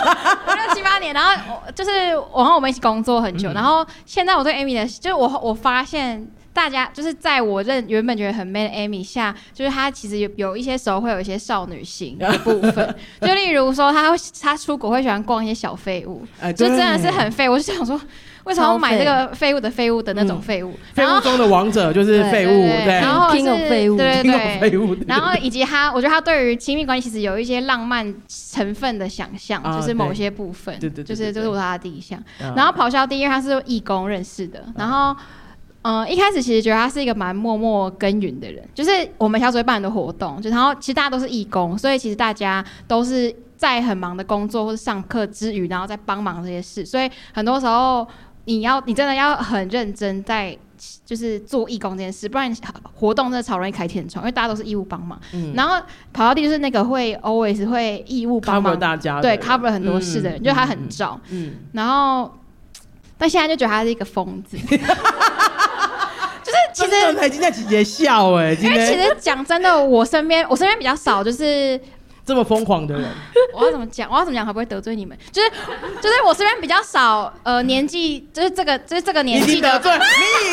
S3: 7、8年，然后就是我们一起工作很久，然后现在我对 Amy 的，就是我发现大家就是在我原本觉得很 man 的 Amy 下，就是她其实有一些时候会有一些少女心的部分，就例如说她出国会喜欢逛一些小废物，就真的是很废。我就想说，为什么要买这个废物的那种废物？
S1: 废物中的王者就是废物，对，
S3: 然后是
S2: 废物，
S3: 对，然后以及我觉得他对于亲密关系其实有一些浪漫成分的想象，就是某些部分，就是我他的第一项。然后咆哮帝因为他是义工认识的，然后一开始其实觉得他是一个蛮默默耕耘的人，就是我们小组会办很多活动，然后其实大家都是义工，所以其实大家都是在很忙的工作或者上课之余，然后再帮忙这些事，所以很多时候你真的要很认真在就是做义工这件事，不然活动真的超容易开天窗，因为大家都是义务帮忙。然后咆哮帝就是那个会 always 会义务帮忙
S1: cover 大家，
S3: 对 cover 很多事的人，就他很照。然后但现在就觉得他是一个疯子。就是其实
S1: 真的才今天姐姐笑哎，
S3: 因为其实讲真的，我身边比较少，就是
S1: 这么疯狂的人。
S3: 我要怎么讲会不会得罪你们？就是我身边比较少，年纪就是这个年纪的，
S1: 你已经得罪了。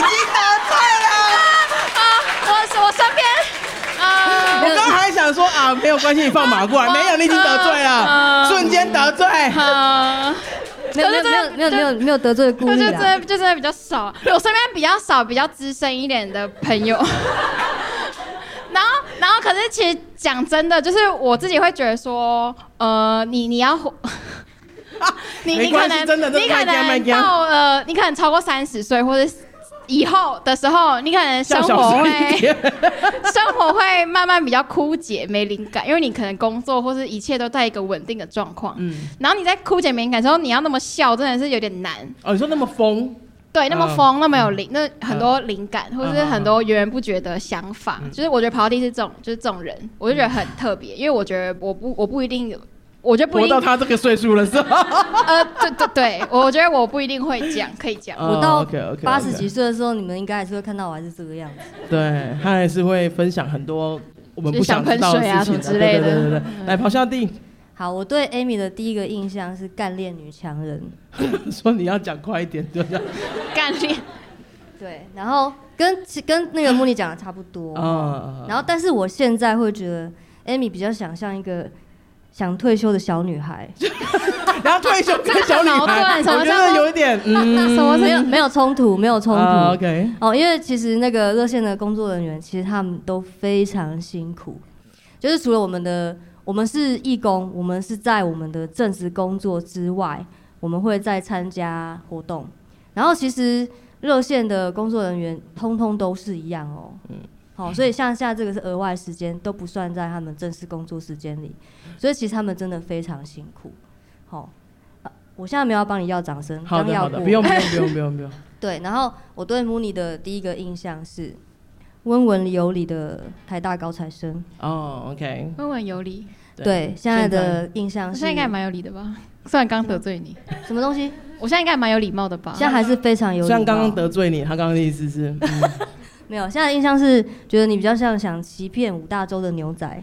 S3: 我身边。
S1: 我刚还想说啊，没有关系，你放马过来。没有，你已经得罪了，瞬间得罪。
S2: 没有得罪的故意啦。
S3: 就真的比较少，我身边比较少比较资深一点的朋友。然后可是其实讲真的，就是我自己会觉得说，你要你可能到你可能超过30岁或者以后的时候，你可能生活会慢慢比较枯竭，没灵感，因为你可能工作或是一切都在一个稳定的状况。然后你在枯竭没灵感的时候，你要那么笑，真的是有点难。
S1: 哦，你说那么疯？
S3: 对，那么疯，那么有灵，那很多灵感，或者是很多源源不绝的想法。就是我觉得跑道地是这种人，我就觉得很特别，因为我觉得我不一定。我觉得不一定
S1: 活到他这个岁数了是吧？
S3: 对，我觉得我不一定会讲，可以讲。
S2: 我到80几岁的时候，你们应该还是会看到我还是这个样子。
S1: 对，他还是会分享很多我们不想知道的事情
S3: 什么之类的。
S1: 对，来咆哮帝。
S2: 好，我对 Amy 的第一个印象是干练女强人。
S1: 说你要讲快一点，就这样。
S3: 干练。
S2: 对，然后跟那个Mooney讲的差不多。然后，但是我现在会觉得 Amy 比较想像一个想退休的小女孩。
S1: 然后退休跟小女孩，我觉得有一点，
S2: 什么没有冲突，没有冲突。
S1: OK。
S2: 因为其实那个热线的工作人员，其实他们都非常辛苦，就是除了我们是义工，我们是在我们的正职工作之外，我们会再参加活动。然后其实热线的工作人员通通都是一样哦。好，所以像现在这个是额外时间，都不算在他们正式工作时间里，所以其实他们真的非常辛苦。好，我现在没有要帮你要掌声，
S1: 好的，不用。
S2: 对，然后我对 Mooney 的第一个印象是温文有礼的台大高材生。
S1: OK。
S3: 温文有礼。
S2: 对，现在的印象是，
S3: 现在应该蛮有礼的吧？虽然刚得罪你。
S2: 什么东西？
S3: 我现在应该蛮有礼貌的吧？
S2: 现在还是非常有礼貌。
S1: 虽然刚刚得罪你，他刚刚的意思是。
S2: 没有，现在的印象是觉得你比较像想欺骗5大洲的牛仔。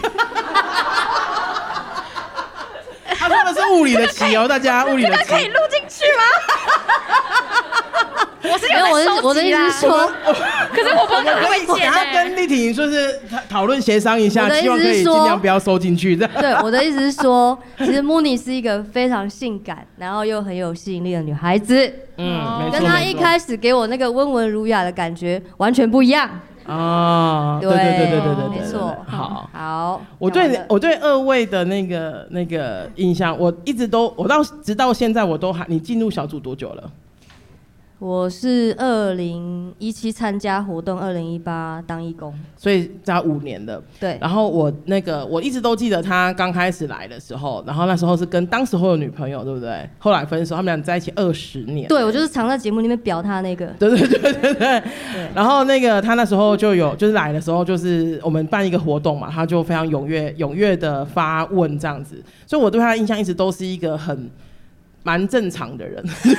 S1: 他说的是物理的棋哦，大家物理的棋。
S3: 可以录进去吗？我是
S2: 我的意思是说，
S3: 可是我不知道他会剪。
S1: 他跟立婷就是讨论协商一下，希望可以尽量不要收进去。
S2: 对，我的意思是说，其实 Mooney 是一个非常性感，然后又很有吸引力的女孩子。
S1: 没错，
S2: 跟她一开始给我那个温文儒雅的感觉完全不一样。
S1: 对，
S2: 没错。好，
S1: 我对二位的那个印象，我直到现在我都还。你进入小组多久了？
S2: 我是2017参加活动，2018当义工，
S1: 所以加5年的。
S2: 对。
S1: 然后我一直都记得他刚开始来的时候，然后那时候是跟当时候的女朋友，对不对？后来分手，他们俩在一起20年。
S2: 对，我就是常在节目里面表他那个。
S1: 对。然后他那时候就是来的时候，就是我们办一个活动嘛，他就非常踊跃的发问这样子，所以我对他的印象一直都是一个蛮正常的人。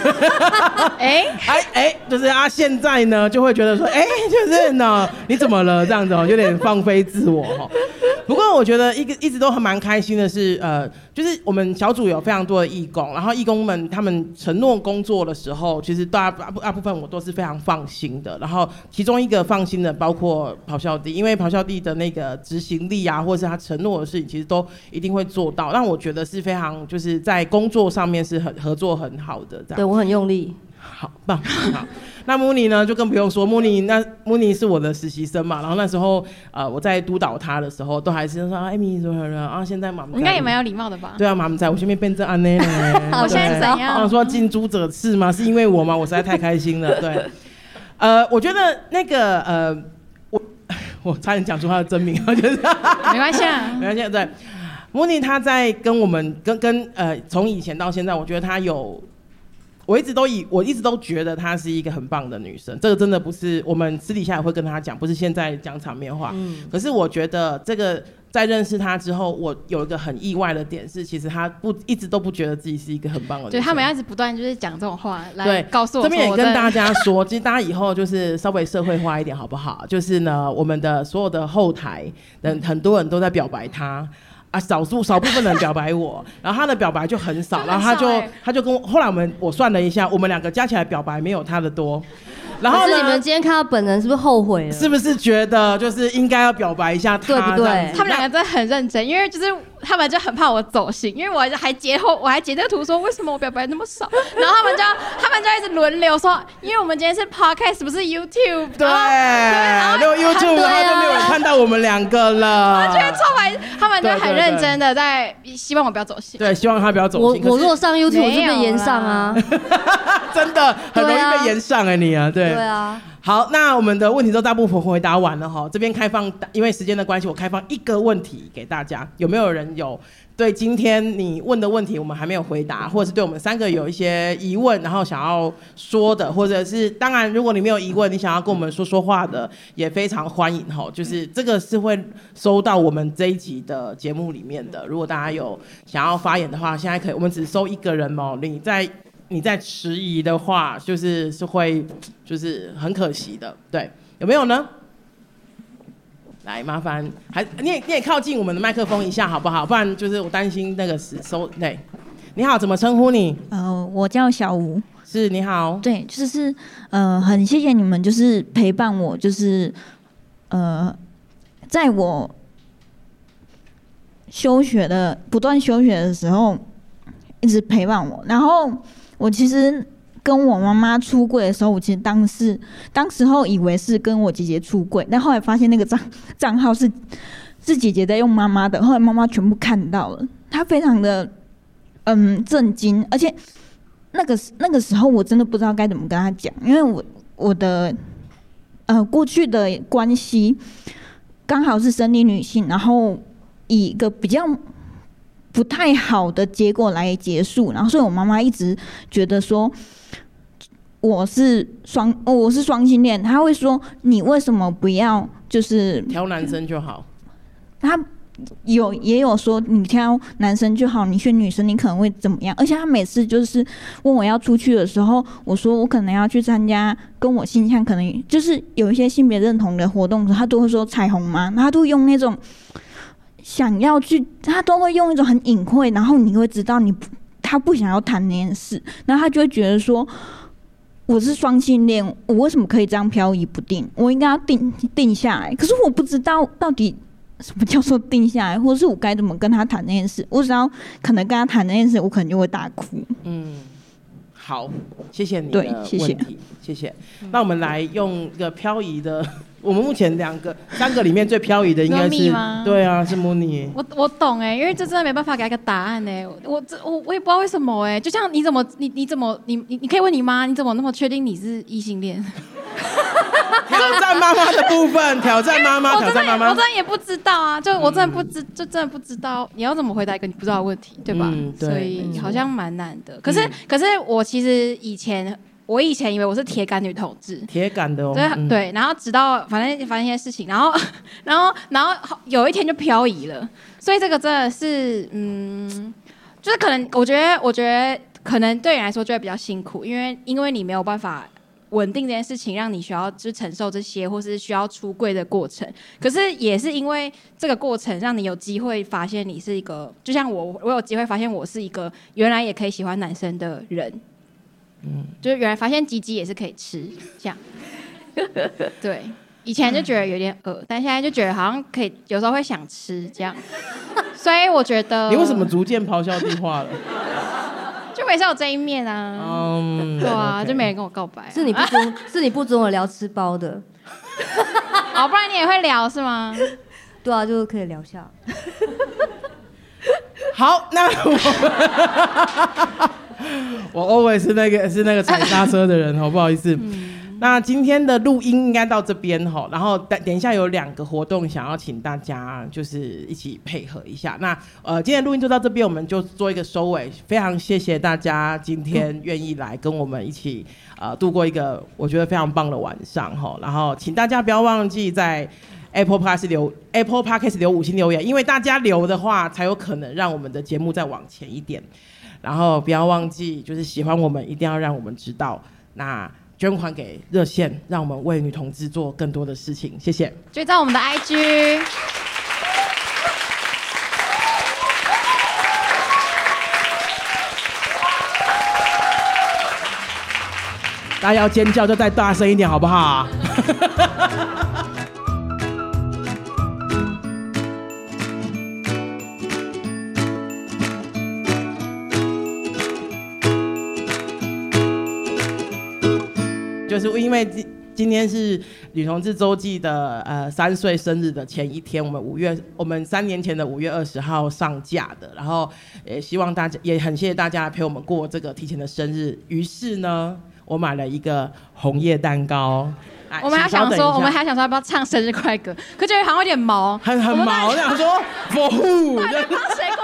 S1: 就是他现在呢就会觉得说，就是呢你怎么了这样子，有点放飞自我。不过我觉得一直都还蛮开心的是，就是我们小组有非常多的义工，然后义工们他们承诺工作的时候，其实大部分我都是非常放心的。然后其中一个放心的包括咆哮帝，因为咆哮帝的那个执行力啊，或者是他承诺的事情，其实都一定会做到，让我觉得是非常就是在工作上面是合作很好的这样。
S2: 对，我很用力。
S1: 好棒，好。那Mooney呢就更不用说，Mooney是我的实习生嘛，然后那时候我在督导他的时候，都还是说Amy怎么了啊？现在妈妈
S3: 应该也蛮有礼貌的吧？
S1: 对啊，妈妈在我前面变成安内呢。
S3: 我现在怎样？
S1: 说近朱者赤吗？是因为我吗？我实在太开心了。对，我觉得那个我差点讲出他的真名，就是
S3: 没关系啊，
S1: 没关系。对，Mooney他在跟我们跟从以前到现在，我觉得他有我一直都觉得她是一个很棒的女生，这个真的不是我们私底下也会跟她讲，不是现在讲场面话。可是我觉得这个在认识她之后，我有一个很意外的点是，其实她一直都不觉得自己是一个很棒的女生。
S3: 对，他们要一直不断就是讲这种话来告诉我。
S1: 这边也跟大家说，其实大家以后就是稍微社会化一点好不好？就是呢，我们的所有的后台很多人都在表白她。少部分人表白我，然后他的表白就很少，然后他就跟我，后来我算了一下，我们2个加起来表白没有他的多。然后呢，
S2: 可是你们今天看到本人是不是后悔了？
S1: 是不是觉得就是应该要表白一下他，
S2: 对不对？
S3: 他们2个真的很认真，因为就是他们就很怕我走心，因为我还截这个图说为什么我表白那么少，然后他们就一直轮流说，因为我们今天是 podcast 不是 YouTube，
S1: 对，如果 YouTube 的话就没有人看到我们2个了。
S3: 我觉得超白，他们就很认真的在希望我不要走心。
S1: 对，希望他不要走心。
S2: 我如果上 YouTube 我就被延上啊，
S1: 真的很容易被延上你啊，对啊。好，那我们的问题都大部分回答完了哈，这边开放，因为时间的关系，我开放1个问题给大家，有没有人有对今天你问的问题我们还没有回答，或者是对我们3个有一些疑问，然后想要说的，或者是当然如果你没有疑问，你想要跟我们说话的，也非常欢迎哈，就是这个是会收到我们这一集的节目里面的。如果大家有想要发言的话，现在可以，我们只收1个人哦，你在迟疑的话，是会很可惜的，对，有没有呢？来，麻烦你也靠近我们的麦克风一下好不好？不然就是我担心那个对。你好，怎么称呼你？
S5: 我叫小吴。
S1: 是，你好。
S5: 对，就是很谢谢你们，就是陪伴我，就是在我不断休学的时候，一直陪伴我。然后我其实跟我妈妈出柜的时候，我其实当时候以为是跟我姐姐出柜，但后来发现那个账号是姐姐在用妈妈的，后来妈妈全部看到了，她非常的震惊，而且那个时候我真的不知道该怎么跟她讲，因为我的过去的关系刚好是生理女性，然后以一个比较不太好的结果来结束，然后所以我妈妈一直觉得说我是双性恋，她会说你为什么不要就是
S1: 挑男生就好，
S5: 她也有说你挑男生就好，你选女生你可能会怎么样，而且她每次就是问我要出去的时候，我说我可能要去参加跟我性向可能就是有一些性别认同的活动，她都会说彩虹吗？她都用那种想要去，他都会用一种很隐晦，然后你会知道他不想要谈那件事，然后他就会觉得说我是双性恋，我为什么可以这样飘移不定？我应该要定下来。可是我不知道到底什么叫做定下来，或者是我该怎么跟他谈那件事。我只要可能跟他谈那件事，我可能就会大哭。
S1: 好，谢谢你的问题，谢谢。那我们来用一个漂移的，我们目前3个里面最漂移的应该是，对啊，是 Mooney。我
S3: 懂因为这真的没办法给他个答案我也不知道为什么就像你可以问你妈，你怎么那么确定你是异性恋？
S1: 挑战妈妈的部分，挑战妈妈。我真
S3: 的也不知道啊，我真的不知道你要怎么回答一个你不知道的问题，对吧？对，所以好像蛮难的。可是我其实以前以为我是铁杆女同志，
S1: 铁杆的
S3: 对，然后直到反正发生一些事情，然后有一天就漂移了，所以这个真的是就是可能我觉得可能对你来说就会比较辛苦，因为你没有办法稳定这件事情，让你需要就承受这些，或是需要出柜的过程。可是也是因为这个过程，让你有机会发现你是一个，就像我有机会发现我是一个原来也可以喜欢男生的人。就是原来发现鸡鸡也是可以吃，这样。对，以前就觉得有点恶，但现在就觉得好像可以，有时候会想吃这样。所以我觉得
S1: 你为什么逐渐咆哮帝化了？
S3: 就没是有这一面啊，对啊， okay. 就没人跟我告白，
S2: 是你不准我聊吃包的，
S3: 不然你也会聊是吗？
S2: 对啊，就可以聊下。
S1: 好，那我always 是那个踩刹车的人，不好意思。 那今天的录音应该到这边吼，然后等一下有2个活动想要请大家就是一起配合一下。那今天的录音就到这边，我们就做一个收尾。非常谢谢大家今天愿意来跟我们一起度过一个我觉得非常棒的晚上吼。然后请大家不要忘记在Apple Podcast 留5星留言，因为大家留的话才有可能让我们的节目再往前一点。然后不要忘记，就是喜欢我们一定要让我们知道。那捐款给热线，让我们为女同志做更多的事情。谢谢。
S3: 追踪我们的 IG。
S1: 大家要尖叫就再大声一点，好不好？就是因为今天是女同志周记的3岁生日的前一天，我们3年前的5月20号上架的，然后也希望大家也很谢谢大家陪我们过这个提前的生日。于是呢，我买了一个红叶蛋糕。
S3: 我们还想说要不要唱生日快歌，可觉得好像有点毛，
S1: 很毛，我想说佛护，
S3: 放水果